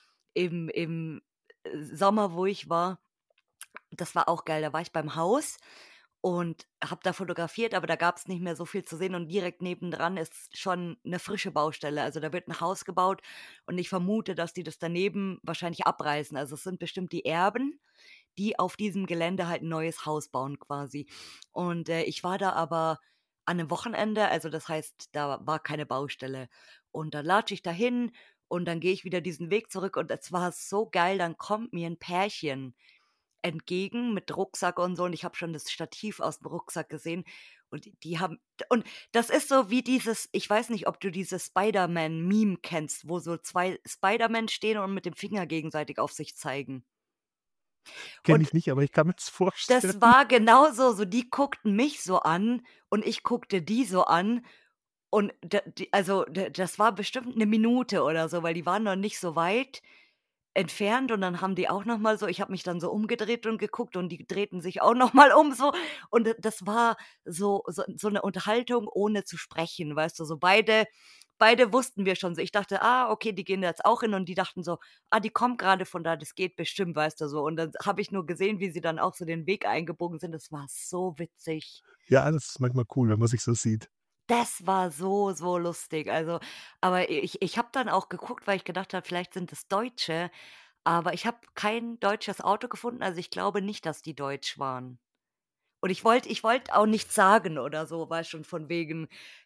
im Sommer, wo ich war, das war auch geil. Da war ich beim Haus und habe da fotografiert, aber da gab's nicht mehr so viel zu sehen und direkt nebendran ist schon 'ne frische Baustelle. Also, da wird 'n Haus gebaut und ich vermute, dass die das daneben wahrscheinlich abreißen. Also, es sind bestimmt die Erben, die auf diesem Gelände halt 'n neues Haus bauen quasi. Und, ich war da aber an 'nem Wochenende, also das heißt, da war keine Baustelle. Und dann latsche ich da hin und dann gehe ich wieder diesen Weg zurück und es war so geil, dann kommt mir 'n Pärchen entgegen mit Rucksack und so und ich habe schon das Stativ aus'm Rucksack gesehen und die haben und das ist so wie dieses ich weiß nicht, ob du dieses Spider-Man-Meme kennst, wo so 2 Spider-Man stehen und mit dem Finger gegenseitig auf sich zeigen. Kenne Und ich nicht, aber ich kann mir's das vorstellen. war genauso, so die guckten mich so an und ich guckte die so an und das war bestimmt 'ne Minute oder so, weil die waren noch nicht so weit entfernt und dann haben die auch noch mal so ich habe mich dann so umgedreht und geguckt und die drehten sich auch noch mal um so und das war so 'ne Unterhaltung ohne zu sprechen, weißt du? So beide wussten wir schon so. Ich dachte: „Ah, okay, die gehen da jetzt auch hin“ und die dachten so: „Ah, die kommt grade von da, das geht bestimmt“, weißt du so? Und dann habe ich nur gesehen, wie sie dann auch so den Weg eingebogen sind. Das war so witzig. Ja, das ist manchmal cool, wenn man sich so sieht. Das war so, so lustig. Also, aber ich habe dann auch geguckt, weil ich gedacht habe, vielleicht sind es Deutsche, aber ich habe kein deutsches Auto gefunden. Also, ich glaube nicht, dass die deutsch waren. Und ich wollte auch nichts sagen oder so, weißt schon, von wegen,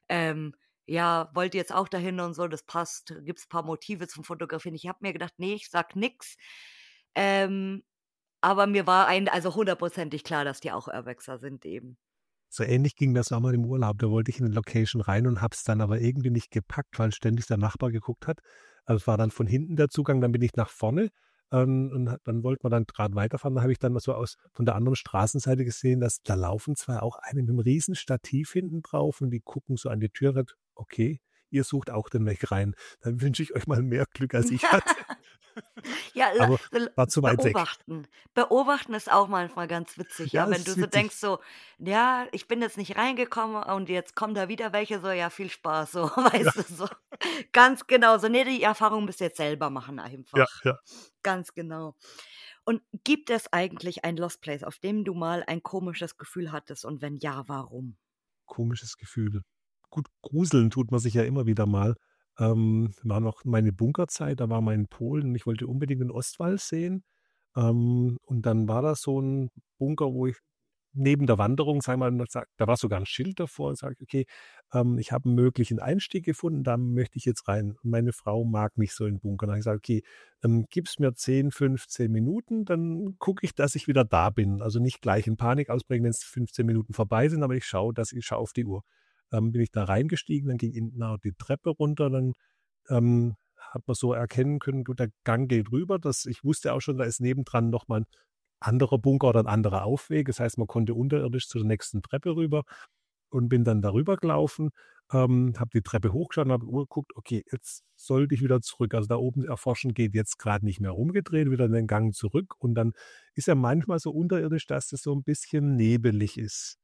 ja, wollt ihr jetzt auch dahin und so, das passt. Gibt's paar Motive zum Fotografieren. Ich habe mir gedacht: „Ne, ich sage nix.“ Ähm, aber mir war also hundertprozentig klar, dass die auch Urbexer sind eben. So ähnlich ging mir's auch mal im Urlaub. Da wollte ich in 'ne Location rein und habe es dann aber irgendwie nicht gepackt, weil ständig der Nachbar geguckt hat. Also, es war dann von hinten der Zugang, dann bin ich nach vorne, und dann wollten wir dann grad weiterfahren. Da habe ich dann mal so von der anderen Straßenseite gesehen, dass da laufen 2 auch eine mit 'nem riesen Stativ hinten drauf und die gucken so an die Tür und okay, ihr sucht auch den Weg rein. Dann wünsche ich euch mal mehr Glück, als ich hatte. Ja, Aber l war zu weit weg. beobachten. Beobachten ist auch manchmal ganz witzig, Ja, ja, es wenn du ist so denkst witzig. so: „Ja, ich bin jetzt nicht reingekommen und jetzt kommen da wieder welche“, so: „Ja, viel Spaß“, so, Ja, weißt du, so. Ganz genau so: „Ne, die Erfahrung musst du jetzt selber machen ja, einfach.“ ja. Ganz genau. Und gibt es eigentlich ein Lost Place, auf dem du mal ein komisches Gefühl hattest und wenn ja, warum? Komisches Gefühl. Gut, gruseln tut man sich ja immer wieder mal. War noch meine Bunkerzeit, da war man in Polen und ich wollte unbedingt den Ostwall sehen. Und dann war da so 'n Bunker, wo ich neben der Wanderung, sagen wir mal, da war sogar 'n Schild davor und sage ich: „Okay, ich habe 'n möglichen Einstieg gefunden, da möchte ich jetzt rein.“ Und meine Frau mag nicht so in Bunkern. Da habe ich gesagt: „Okay, gib's mir 10, 15 Minuten, dann gucke ich, dass ich wieder da bin.“ Also, nicht gleich in Panik ausbrechen, wenn's 15 Minuten vorbei sind, aber ich schaue auf die Uhr. Bin ich da reingestiegen, dann ging hinten auch die Treppe runter, dann, hat man so erkennen können, du, der Gang geht rüber. Ich wusste auch schon, da ist nebendran noch mal 'n anderer Bunker oder 'n anderer Aufweg. Das heißt, man konnte unterirdisch zur nächsten Treppe rüber und bin dann darüber gelaufen, habe die Treppe hochgeschaut und habe Uhr geguckt: „Okay, jetzt sollte ich wieder zurück.“ Also, da oben erforschen geht jetzt grad nicht mehr, umgedreht, wieder in den Gang zurück und dann ist ja manchmal so unterirdisch, dass es so 'n bisschen nebelig ist.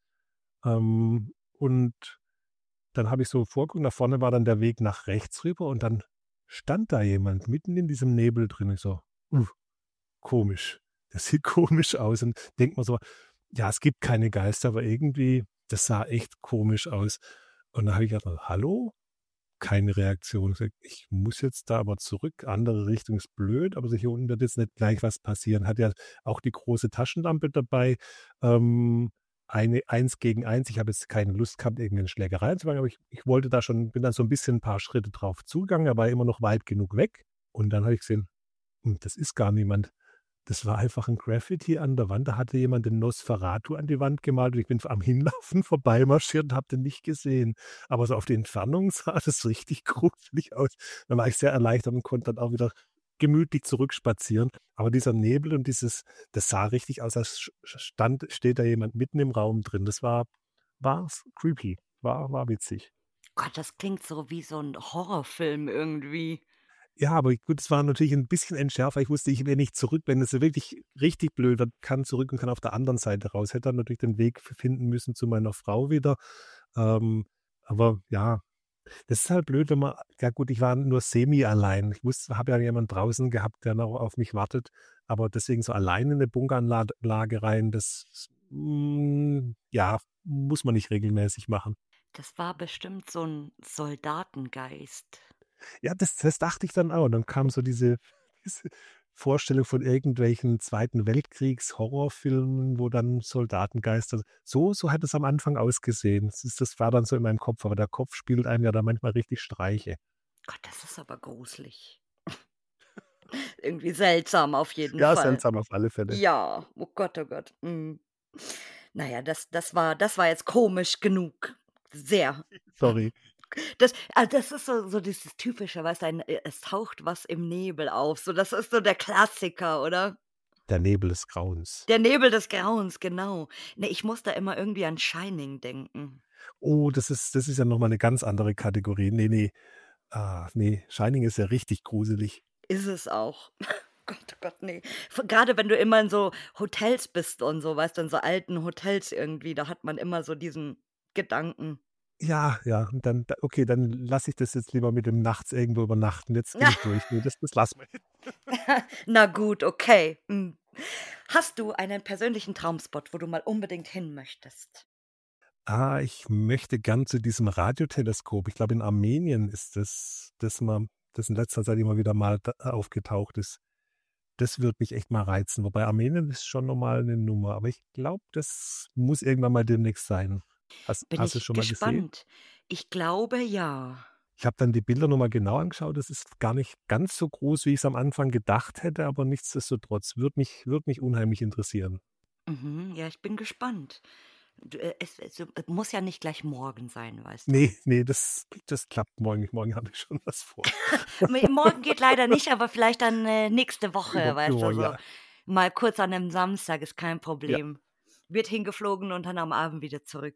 Und dann habe ich so vorgeguckt, nach vorne war dann der Weg nach rechts rüber und dann stand da jemand mitten in diesem Nebel drin. Ich so: Komisch. Das sieht komisch aus.“ Und denkt man so: „Ja, es gibt keine Geister“, aber irgendwie, das sah echt komisch aus. Und dann habe ich gedacht: „Hallo?“ Keine Reaktion. Ich sage: „Ich muss jetzt da aber zurück, andere Richtung ist blöd, aber so hier unten wird jetzt nicht gleich was passieren.“ Hat ja auch die große Taschenlampe dabei, ähm, eine 1 gegen 1. Ich habe jetzt keine Lust gehabt, irgend 'ne Schlägerei anzufangen, aber ich wollte da schon bin dann so 'n bisschen 'n paar Schritte drauf zugegangen. Er war immer noch weit genug weg und dann habe ich gesehen, das ist gar niemand. Das war einfach 'n Graffiti an der Wand. Da hatte jemand den Nosferatu an die Wand gemalt und ich bin am Hinlaufen vorbeimarschiert und habe den nicht gesehen. Aber so auf die Entfernung sah das richtig gruselig aus. Dann war ich sehr erleichtert und konnte dann auch wieder gemütlich zurückspazieren. Aber dieser Nebel und das sah richtig aus, als steht da jemand mitten im Raum drin. War creepy, war witzig. Gott, das klingt so wie so 'n Horrorfilm irgendwie. Ja, aber gut, es war natürlich 'n bisschen entschärfer. Ich wusste, ich will nicht zurück. Wenn es so wirklich richtig blöd wird, kann zurück und kann auf der anderen Seite raus. Hätte dann natürlich den Weg finden müssen zu meiner Frau wieder. Ähm, aber ja, das ist halt blöd, wenn man ja gut, ich war nur semi allein. Ich habe ja jemand draußen gehabt, der noch auf mich wartet, aber deswegen so allein in 'ne Bunkeranlage rein, ja, muss man nicht regelmäßig machen. Das war bestimmt so 'n Soldatengeist. Ja, das dachte ich dann auch. Dann kam so diese Vorstellung von irgendwelchen Zweiten Weltkriegs-Horrorfilmen, wo dann Soldatengeister so hat es am Anfang ausgesehen. Das war dann so in meinem Kopf, aber der Kopf spielt einem ja da manchmal richtig Streiche. Gott, das ist aber gruselig. Irgendwie seltsam auf jeden Ja, Fall. seltsam auf alle Fälle. Ja, oh Gott, oh Gott. Mhm. Na ja, das war jetzt komisch genug. Sehr. Sorry. Das ist so dieses Typische, weißt du, es taucht was im Nebel auf. So, das ist so der Klassiker, oder? Der Nebel des Grauens. Der Nebel des Grauens, genau. Ne, ich muss da immer irgendwie an Shining denken. Oh, das ist ja noch mal 'ne ganz andere Kategorie. Ne, ne. Ne, Shining ist ja richtig gruselig. Ist es auch. Gott, oh Gott, ne. Grade wenn du immer in so Hotels bist und so, weißt du, in so alten Hotels irgendwie, da hat man immer so diesen Gedanken. Ja, ja, und dann okay, dann lasse ich das jetzt lieber mit dem nachts irgendwo übernachten. Jetzt bin ich durch. Ne, das lassen wir. Na gut, okay. Hast du einen persönlichen Traumspot, wo du mal unbedingt hin möchtest? Ich möchte gern zu diesem Radioteleskop. Ich glaube, in Armenien ist das in letzter Zeit immer wieder mal da aufgetaucht ist. Das würde mich echt mal reizen. Wobei Armenien ist schon noch mal 'ne Nummer, aber ich glaube, das muss irgendwann mal demnächst sein. Bin Hast du's ich schon mal gesehen? gespannt. Ich glaube, ja. Ich habe dann die Bilder noch mal genau angeschaut. Das ist gar nicht ganz so groß, wie ich's am Anfang gedacht hätte, aber nichtsdestotrotz würde mich unheimlich interessieren. Mhm, ja, ich bin gespannt. Es muss ja nicht gleich morgen sein, weißt du? Ne, ne, das klappt morgen nicht. Morgen habe ich schon was vor. Morgen geht leider nicht, aber vielleicht dann, nächste Woche, weißt du, Übermorgen, so ja. mal kurz an 'nem Samstag ist kein Ja. Problem. Wird hingeflogen und dann am Abend wieder zurück.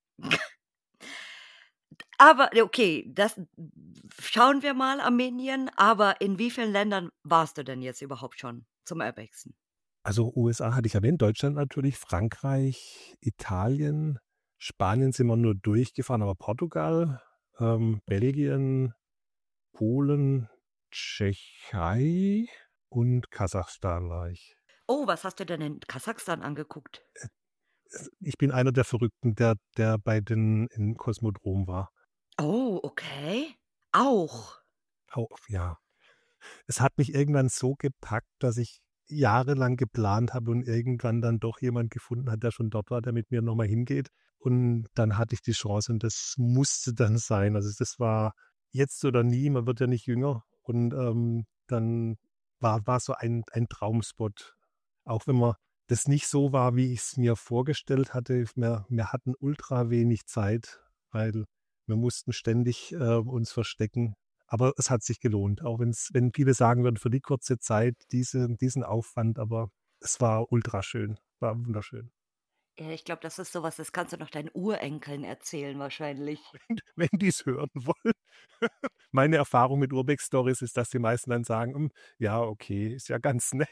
Aber okay, das schauen wir mal, Armenien, aber in wie vielen Ländern warst du denn jetzt überhaupt schon zum Urbexen? Also, USA hatte ich erwähnt, Deutschland natürlich, Frankreich, Italien, Spanien sind wir nur durchgefahren, aber Portugal, Belgien, Polen, Tschechei und Kasachstan war ich. Oh, was hast du denn in Kasachstan angeguckt? Ich bin einer der Verrückten, der bei den im Kosmodrom war. Oh, okay. Auch. ja. Es hat mich irgendwann so gepackt, dass ich jahrelang geplant habe und irgendwann dann doch jemand gefunden hat, der schon dort war, der mit mir noch mal hingeht. Und dann hatte ich die Chance und das musste dann sein. Also, das war jetzt oder nie, man wird ja nicht jünger. Und, dann war so ein Traumspot. Auch wenn man das nicht so war, wie ich's mir vorgestellt hatte. Wir hatten ultra wenig Zeit, weil wir mussten ständig, uns verstecken. Aber es hat sich gelohnt, auch wenn viele sagen würden, für die kurze Zeit diesen Aufwand, aber es war ultraschön, war wunderschön. Ja, ich glaube, das ist so was, das kannst du noch deinen Urenkeln erzählen wahrscheinlich. Wenn die's hören wollen. Meine Erfahrung mit Urbex-Stories ist, dass die meisten dann sagen: ja, okay, ist ja ganz nett.“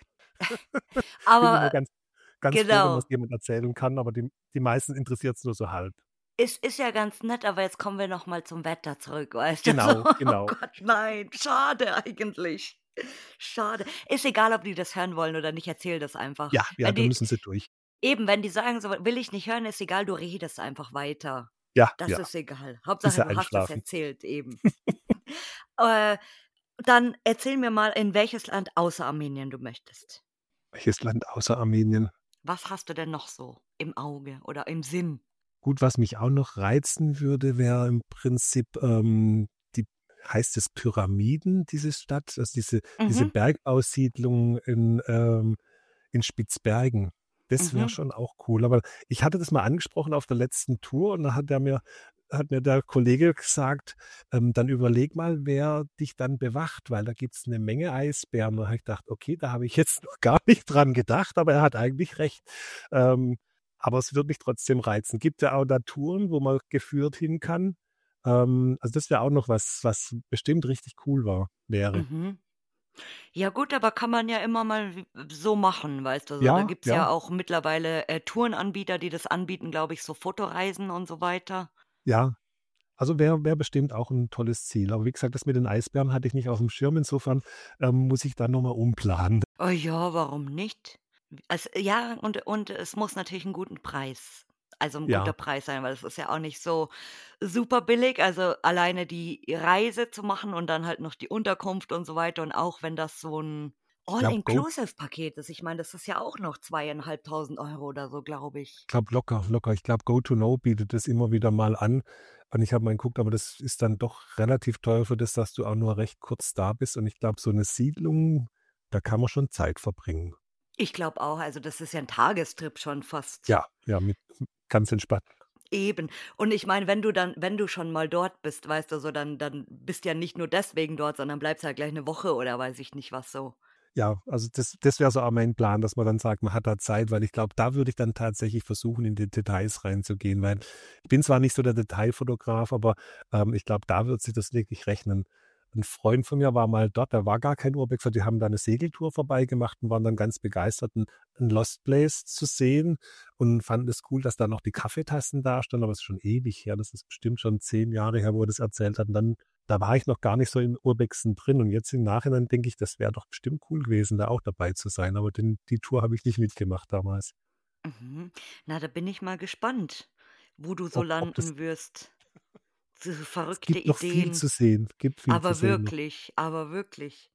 Bin immer Aber ganz froh, wenn genau, man's jemand erzählen kann, aber die meisten interessiert's nur so halb. es ist ja ganz nett, aber jetzt kommen wir noch mal zum Wetter zurück, weißt du? So, Genau, oh genau. Gott, nein, schade eigentlich. Schade. Ist egal, ob die das hören wollen oder nicht, erzähl das einfach. Ja, ja, Wenn da die müssen sie durch. eben, wenn die sagen so: „Will ich nicht hören“, ist egal, du redest einfach weiter. Ja, Das ja, ist egal. bis Hauptsache, sie du hast es einschlafen. erzählt eben. Äh, dann erzähl mir mal, in welches Land außer Armenien du möchtest. Welches Land außer Armenien? Was hast du denn noch so im Auge oder im Sinn? Gut, was mich auch noch reizen würde, wäre im Prinzip, die heißt es Pyramiden, diese Stadt? Also, diese Mhm, Bergbausiedlung in Spitzbergen. Das wäre mhm. schon auch cool. Aber ich hatte das mal angesprochen auf der letzten Tour und da hat mir der Kollege gesagt: dann überleg mal, wer dich dann bewacht, weil da gibt's 'ne Menge Eisbären.“ Da habe ich gedacht: „Okay, da habe ich jetzt noch gar nicht dran gedacht“, aber er hat eigentlich recht. Ähm, aber es würde mich trotzdem reizen. Gibt ja auch da Touren, wo man geführt hin kann. Also, das wäre auch noch was bestimmt richtig cool wäre. Mhm. Ja gut, aber kann man ja immer mal so machen, weißt du so. Da Ja, gibt's ja, ja auch mittlerweile, Tourenanbieter, die das anbieten, glaube ich, so Fotoreisen und so weiter. ja. Also, wäre bestimmt auch 'n tolles Ziel. Aber wie gesagt, das mit den Eisbären hatte ich nicht aufm Schirm. Insofern, muss ich da noch mal umplanen. Oh ja, warum nicht? Ja, und es muss natürlich 'n guten Preis also 'n guter Ja, Preis sein, weil es ist ja auch nicht so super billig. Also, alleine die Reise zu machen und dann halt noch die Unterkunft und so weiter und auch wenn das so 'n ich glaube All-Inclusive-Paket ist. Ich meine, das ist ja auch noch 2.500 € oder so, glaube ich. locker. Ich glaube, GoToKnow bietet das immer wieder mal an. Und ich habe mal geguckt, aber das ist dann doch relativ teuer für das, dass du auch nur recht kurz da bist. Und ich glaube, so 'ne Siedlung, da kann man schon Zeit verbringen. Ich glaube auch, also das ist ja 'n Tagestrip schon fast. Ja, ja, mit ganz entspannt. Eben. Und ich meine, wenn du schon mal dort bist, weißt du, so, dann bist ja nicht nur deswegen dort, sondern bleibst halt gleich 'ne Woche oder weiß ich nicht was so. Ja, also das wäre so auch mein Plan, dass man dann sagt, man hat da Zeit, weil ich glaube, da würde ich dann tatsächlich versuchen, in die Details reinzugehen, weil ich bin zwar nicht so der Detailfotograf, aber, ich glaube, da wird sich das wirklich rechnen. Ein Freund von mir war mal dort, der war gar kein Urbexer, die haben da 'ne Segeltour vorbei gemacht und waren dann ganz begeistert, 'n Lost Place zu sehen und fanden es cool, dass da noch die Kaffeetassen da standen, aber es ist schon ewig her. Das ist bestimmt schon 10 Jahre her, wo er das erzählt hat. Und dann da war ich noch gar nicht so in Urbexen drin und jetzt im Nachhinein denke ich, das wäre doch bestimmt cool gewesen, da auch dabei zu sein, aber die Tour habe ich nicht mitgemacht damals. Mhm. Na, da bin ich mal gespannt, wo du so Ob das landen wirst. So Es verrückte gibt noch viel Ideen, zu sehen, gibt viel zu aber sehen noch. wirklich, aber wirklich.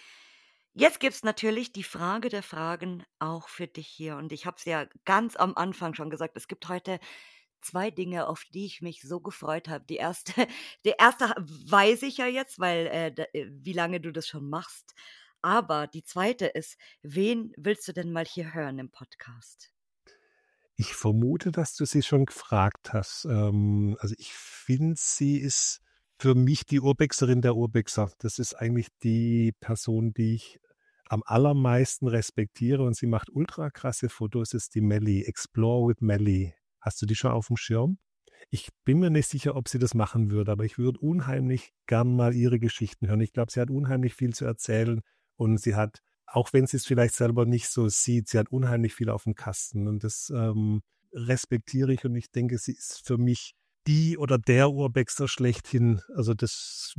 Jetzt gibt's natürlich die Frage der Fragen auch für dich hier und ich habe es ja ganz am Anfang schon gesagt, es gibt heute 2 Dinge, auf die ich mich so gefreut habe. Die erste weiß ich ja jetzt, weil, wie lange du das schon machst. Aber die zweite ist, wen willst du denn mal hier hören im Podcast? Ich vermute, dass du sie schon gefragt hast. Also, ich finde, sie ist für mich die Urbexerin der Urbexer. Das ist eigentlich die Person, die ich am allermeisten respektiere und sie macht ultra krasse Fotos, ist die Melli, Explore with Melli. Hast du die schon aufm Schirm? Ich bin mir nicht sicher, ob sie das machen würde, aber ich würde unheimlich gern mal ihre Geschichten hören. Ich glaube, sie hat unheimlich viel zu erzählen und sie hat, auch wenn sie es vielleicht selber nicht so sieht, sie hat unheimlich viel auf dem Kasten und das, respektiere ich und ich denke, sie ist für mich die oder der Urbexer schlechthin. Also, das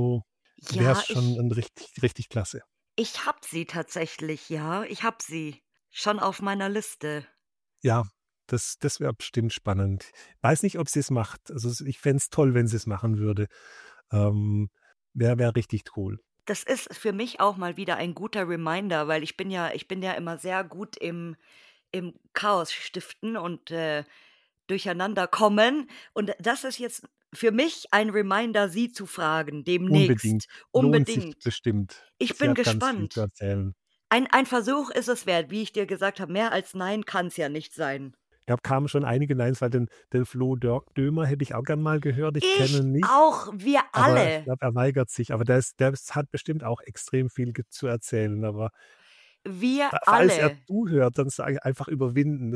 wäre Ja, schon 'n richtig klasse. ich habe sie tatsächlich, ja. Ich habe sie schon auf meiner Liste. Ja, das wäre bestimmt spannend. Weiß nicht, ob sie es macht. Also, ich fände es toll, wenn sie es machen würde. Ähm, Wäre richtig cool. Das ist für mich auch mal wieder ein guter Reminder, weil ich bin ja immer sehr gut im Chaos stiften und, Durcheinanderkommen. Und das ist jetzt für mich ein Reminder, sie zu fragen Unbedingt. demnächst. Lohnt sich Unbedingt. bestimmt. Ich Sie bin hat ganz viel zu gespannt. erzählen. Ein Versuch ist es wert, wie ich dir gesagt habe. Mehr als nein kann's ja nicht sein. Da kamen schon einige Neins, weil den Flo Dömer hätte ich auch gern mal gehört. Ich kenne Ich ihn nicht, auch, wir aber ich alle. glaube, er weigert sich. Aber der hat bestimmt auch extrem viel zu erzählen. Aber Wir falls er alle. zuhört, dann sage ich einfach überwinden.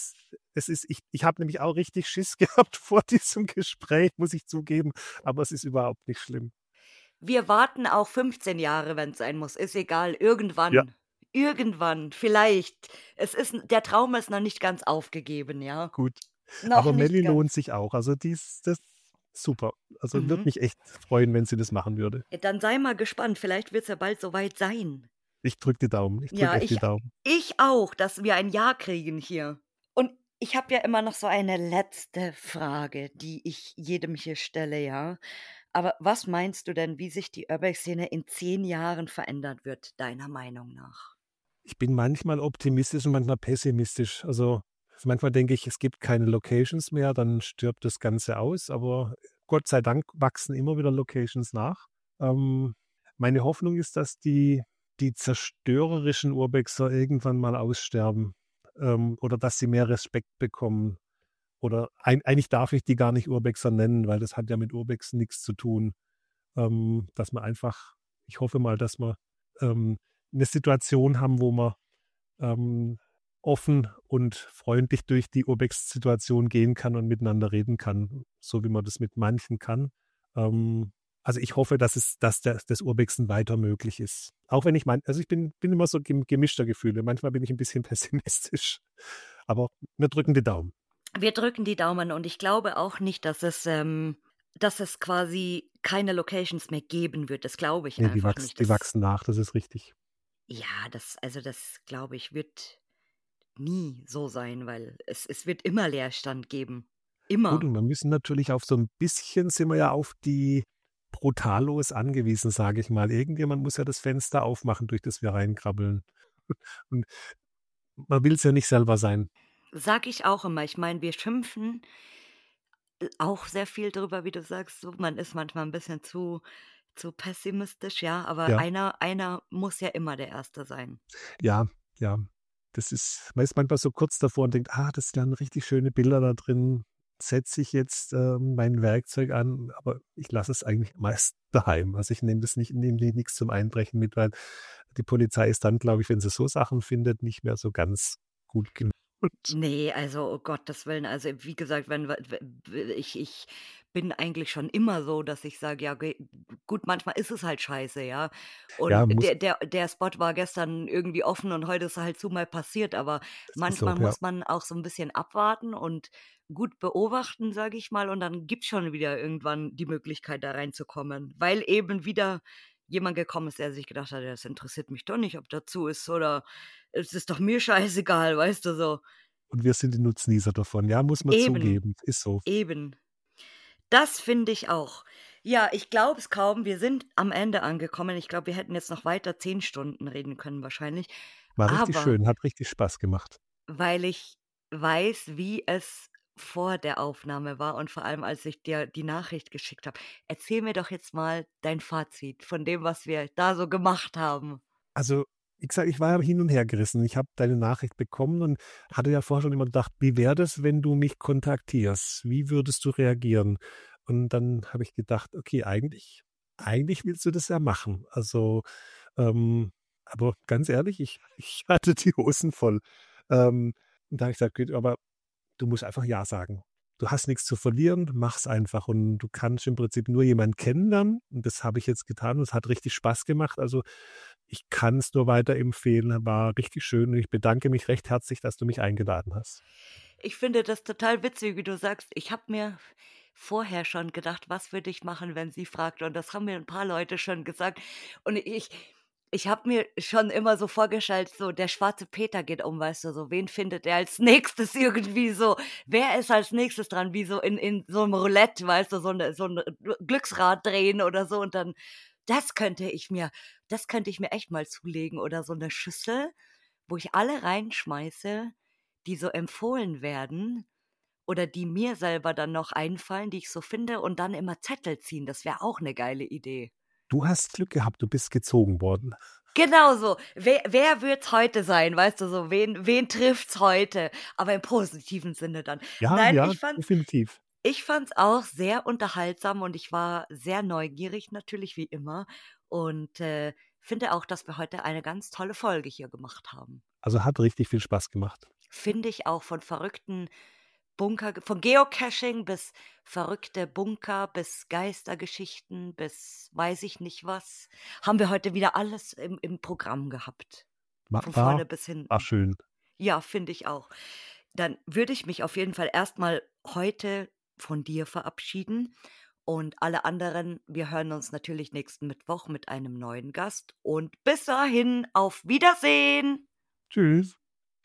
Ich habe nämlich auch richtig Schiss gehabt vor diesem Gespräch, muss ich zugeben, aber es ist überhaupt nicht schlimm. Wir warten auch 15 Jahre, wenn's sein muss. Ist egal, Ja, irgendwann. Irgendwann, vielleicht. Der Traum ist noch nicht ganz aufgegeben, ja? gut. Noch Aber nicht Melli lohnt ganz. sich auch. Also, das super. Also, würde Mhm. mich echt freuen, wenn sie das machen würde. Ja, dann sei mal gespannt, vielleicht wird's ja bald so weit sein. Ich drücke die Daumen. Ich drücke Ja, echt die Daumen. ich auch, dass wir ein Ja kriegen hier. Und ich habe ja immer noch so eine letzte Frage, die ich jedem hier stelle, ja? Aber was meinst du denn, wie sich die Urbex-Szene in 10 Jahren verändern wird, deiner Meinung nach? Ich bin manchmal optimistisch und manchmal pessimistisch. Also, manchmal denke ich, es gibt keine Locations mehr, dann stirbt das Ganze aus, aber Gott sei Dank wachsen immer wieder Locations nach. Ähm, Meine Hoffnung ist, dass die zerstörerischen Urbexer irgendwann mal aussterben, oder dass sie mehr Respekt bekommen. Oder eigentlich darf ich die gar nicht Urbexer nennen, weil das hat ja mit Urbex nichts zu tun. Dass man einfach Ich hoffe mal, dass wir, ähm, 'ne Situation haben, wo wir, ähm, offen und freundlich durch die Urbex-Situation gehen kann und miteinander reden kann, so wie man das mit manchen kann. Ähm, also, ich hoffe, dass das Urbexen weiter möglich ist. Auch wenn ich bin immer so gemischter Gefühle. Manchmal bin ich ein bisschen pessimistisch, aber wir drücken die Daumen. Wir drücken die Daumen und ich glaube auch nicht, dass es quasi keine Locations mehr geben wird. Das glaube ich Ne, einfach nicht. die Das wachsen nach, das ist richtig. Ja, das glaube ich, wird nie so sein, weil es wird immer Leerstand geben. Gut, Immer. und wir müssen natürlich auf so 'n bisschen sind wir ja auf die Brutalos angewiesen, sage ich mal. Irgendjemand muss ja das Fenster aufmachen, durch das wir reinkrabbeln. Und man will's ja nicht selber sein. Sage ich auch immer. Ich meine, wir schimpfen, auch sehr viel drüber, wie du sagst, so, man ist manchmal 'n bisschen zu pessimistisch, ja, aber Ja, einer muss ja immer der Erste sein. ja, ja. Man ist manchmal so kurz davor und denkt: „Ah, das wären richtig schöne Bilder da drin. Setze ich jetzt, mein Werkzeug an?“ Aber ich lasse es eigentlich meist daheim. Also, ich nehme die nix zum Einbrechen mit, weil die Polizei ist dann, glaube ich, wenn sie so Sachen findet, nicht mehr so ganz gut gelaunt. Ne, also, um Gottes Willen, also, wie gesagt, wenn w w ich bin eigentlich schon immer so, dass ich sage: „Ja, gut, manchmal ist es halt scheiße, ja?“ Ja, Und muss der Spot war gestern irgendwie offen und heute ist er halt zu mal passiert, aber das ist so, manchmal ja. muss man auch so 'n bisschen abwarten und gut beobachten, sage ich mal, und dann gibt's schon wieder irgendwann die Möglichkeit, da reinzukommen, weil eben wieder jemand gekommen ist, der sich gedacht hat: „Ja, das interessiert mich doch nicht, ob da zu ist oder es ist doch mir scheißegal“, weißt du, so. Und wir sind die Nutznießer davon. Ja, muss man Eben, zugeben. Ist so. eben. Das finde ich auch. Ja, ich glaube es kaum, wir sind am Ende angekommen. Ich glaube, wir hätten jetzt noch weiter 10 Stunden reden können wahrscheinlich. War richtig Aber schön, hat richtig Spaß gemacht. weil ich weiß, wie es vor der Aufnahme war und vor allem, als ich dir die Nachricht geschickt habe. Erzähl mir doch jetzt mal dein Fazit von dem, was wir da so gemacht haben. Also, wie gesagt, ich war ja hin und her gerissen. Ich habe deine Nachricht bekommen und hatte ja vorher schon immer gedacht: „Wie wäre das, wenn du mich kontaktierst? Wie würdest du reagieren?“ Und dann habe ich gedacht: „Okay, eigentlich willst du das ja machen.“ Also, aber ganz ehrlich, ich hatte die Hosen voll. Und da habe ich gesagt: „Gut, aber du musst einfach ja sagen. Du hast nichts zu verlieren, mach's einfach und du kannst im Prinzip nur jemanden kennenlernen und das habe ich jetzt getan und es hat richtig Spaß gemacht. Also, ich kann es nur weiterempfehlen, war richtig schön und ich bedanke mich recht herzlich, dass du mich eingeladen hast. Ich finde das total witzig, wie du sagst. Ich habe mir vorher schon gedacht: „Was würde ich machen, wenn sie fragt?“ Und das haben mir 'n paar Leute schon gesagt. Und ich habe mir schon immer so vorgestellt, so der schwarze Peter geht um, weißt du, so wen findet er als Nächstes irgendwie so? Wer ist als Nächstes dran? Wie so in so 'nem Roulette, weißt du, so 'n Glücksrad drehen oder so und dann das könnte ich mir echt mal zulegen oder so 'ne Schüssel, wo ich alle reinschmeiße, die so empfohlen werden oder die mir selber dann noch einfallen, die ich so finde und dann immer Zettel ziehen. Das wäre auch 'ne geile Idee. Du hast Glück gehabt, du bist gezogen worden. Genau so. Wer wird's heute sein, weißt du, so wen trifft's heute, aber im positiven Sinne dann. Ja, Nein, ja, definitiv. ich fand's auch sehr unterhaltsam und ich war sehr neugierig natürlich wie immer und, finde auch, dass wir heute eine ganz tolle Folge hier gemacht haben. Also, hat richtig viel Spaß gemacht. Finde ich auch von verrückten von Geocaching bis verrückte Bunker, bis Geistergeschichten, bis weiß ich nicht was, haben wir heute wieder alles im Programm gehabt. Wa Von war vorne bis war hinten. schön. Ja, finde ich auch. Dann würde ich mich auf jeden Fall erst mal heute von dir verabschieden und alle anderen, wir hören uns natürlich nächsten Mittwoch mit einem neuen Gast und bis dahin auf Wiedersehen. Tschüss.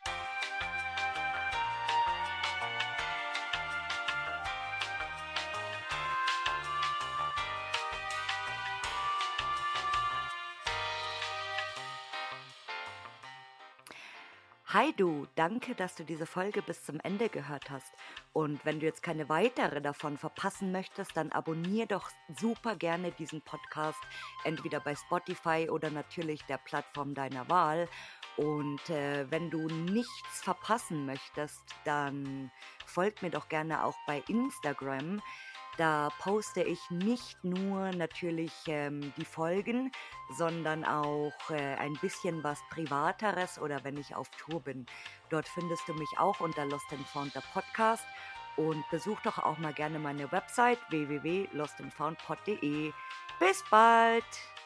Hi du, danke, dass du diese Folge bis zum Ende gehört hast. Und wenn du jetzt keine weitere davon verpassen möchtest, dann abonnier doch super gerne diesen Podcast, entweder bei Spotify oder natürlich der Plattform deiner Wahl. Und wenn du nichts verpassen möchtest, dann folg mir doch gerne auch bei Instagram. Da poste ich nicht nur natürlich die Folgen, sondern auch ein bisschen was Privateres oder wenn ich auf Tour bin. Dort findest du mich auch unter Lost and Found der Podcast und besuch doch auch mal gerne meine Website www.lostandfoundpod.de. Bis bald!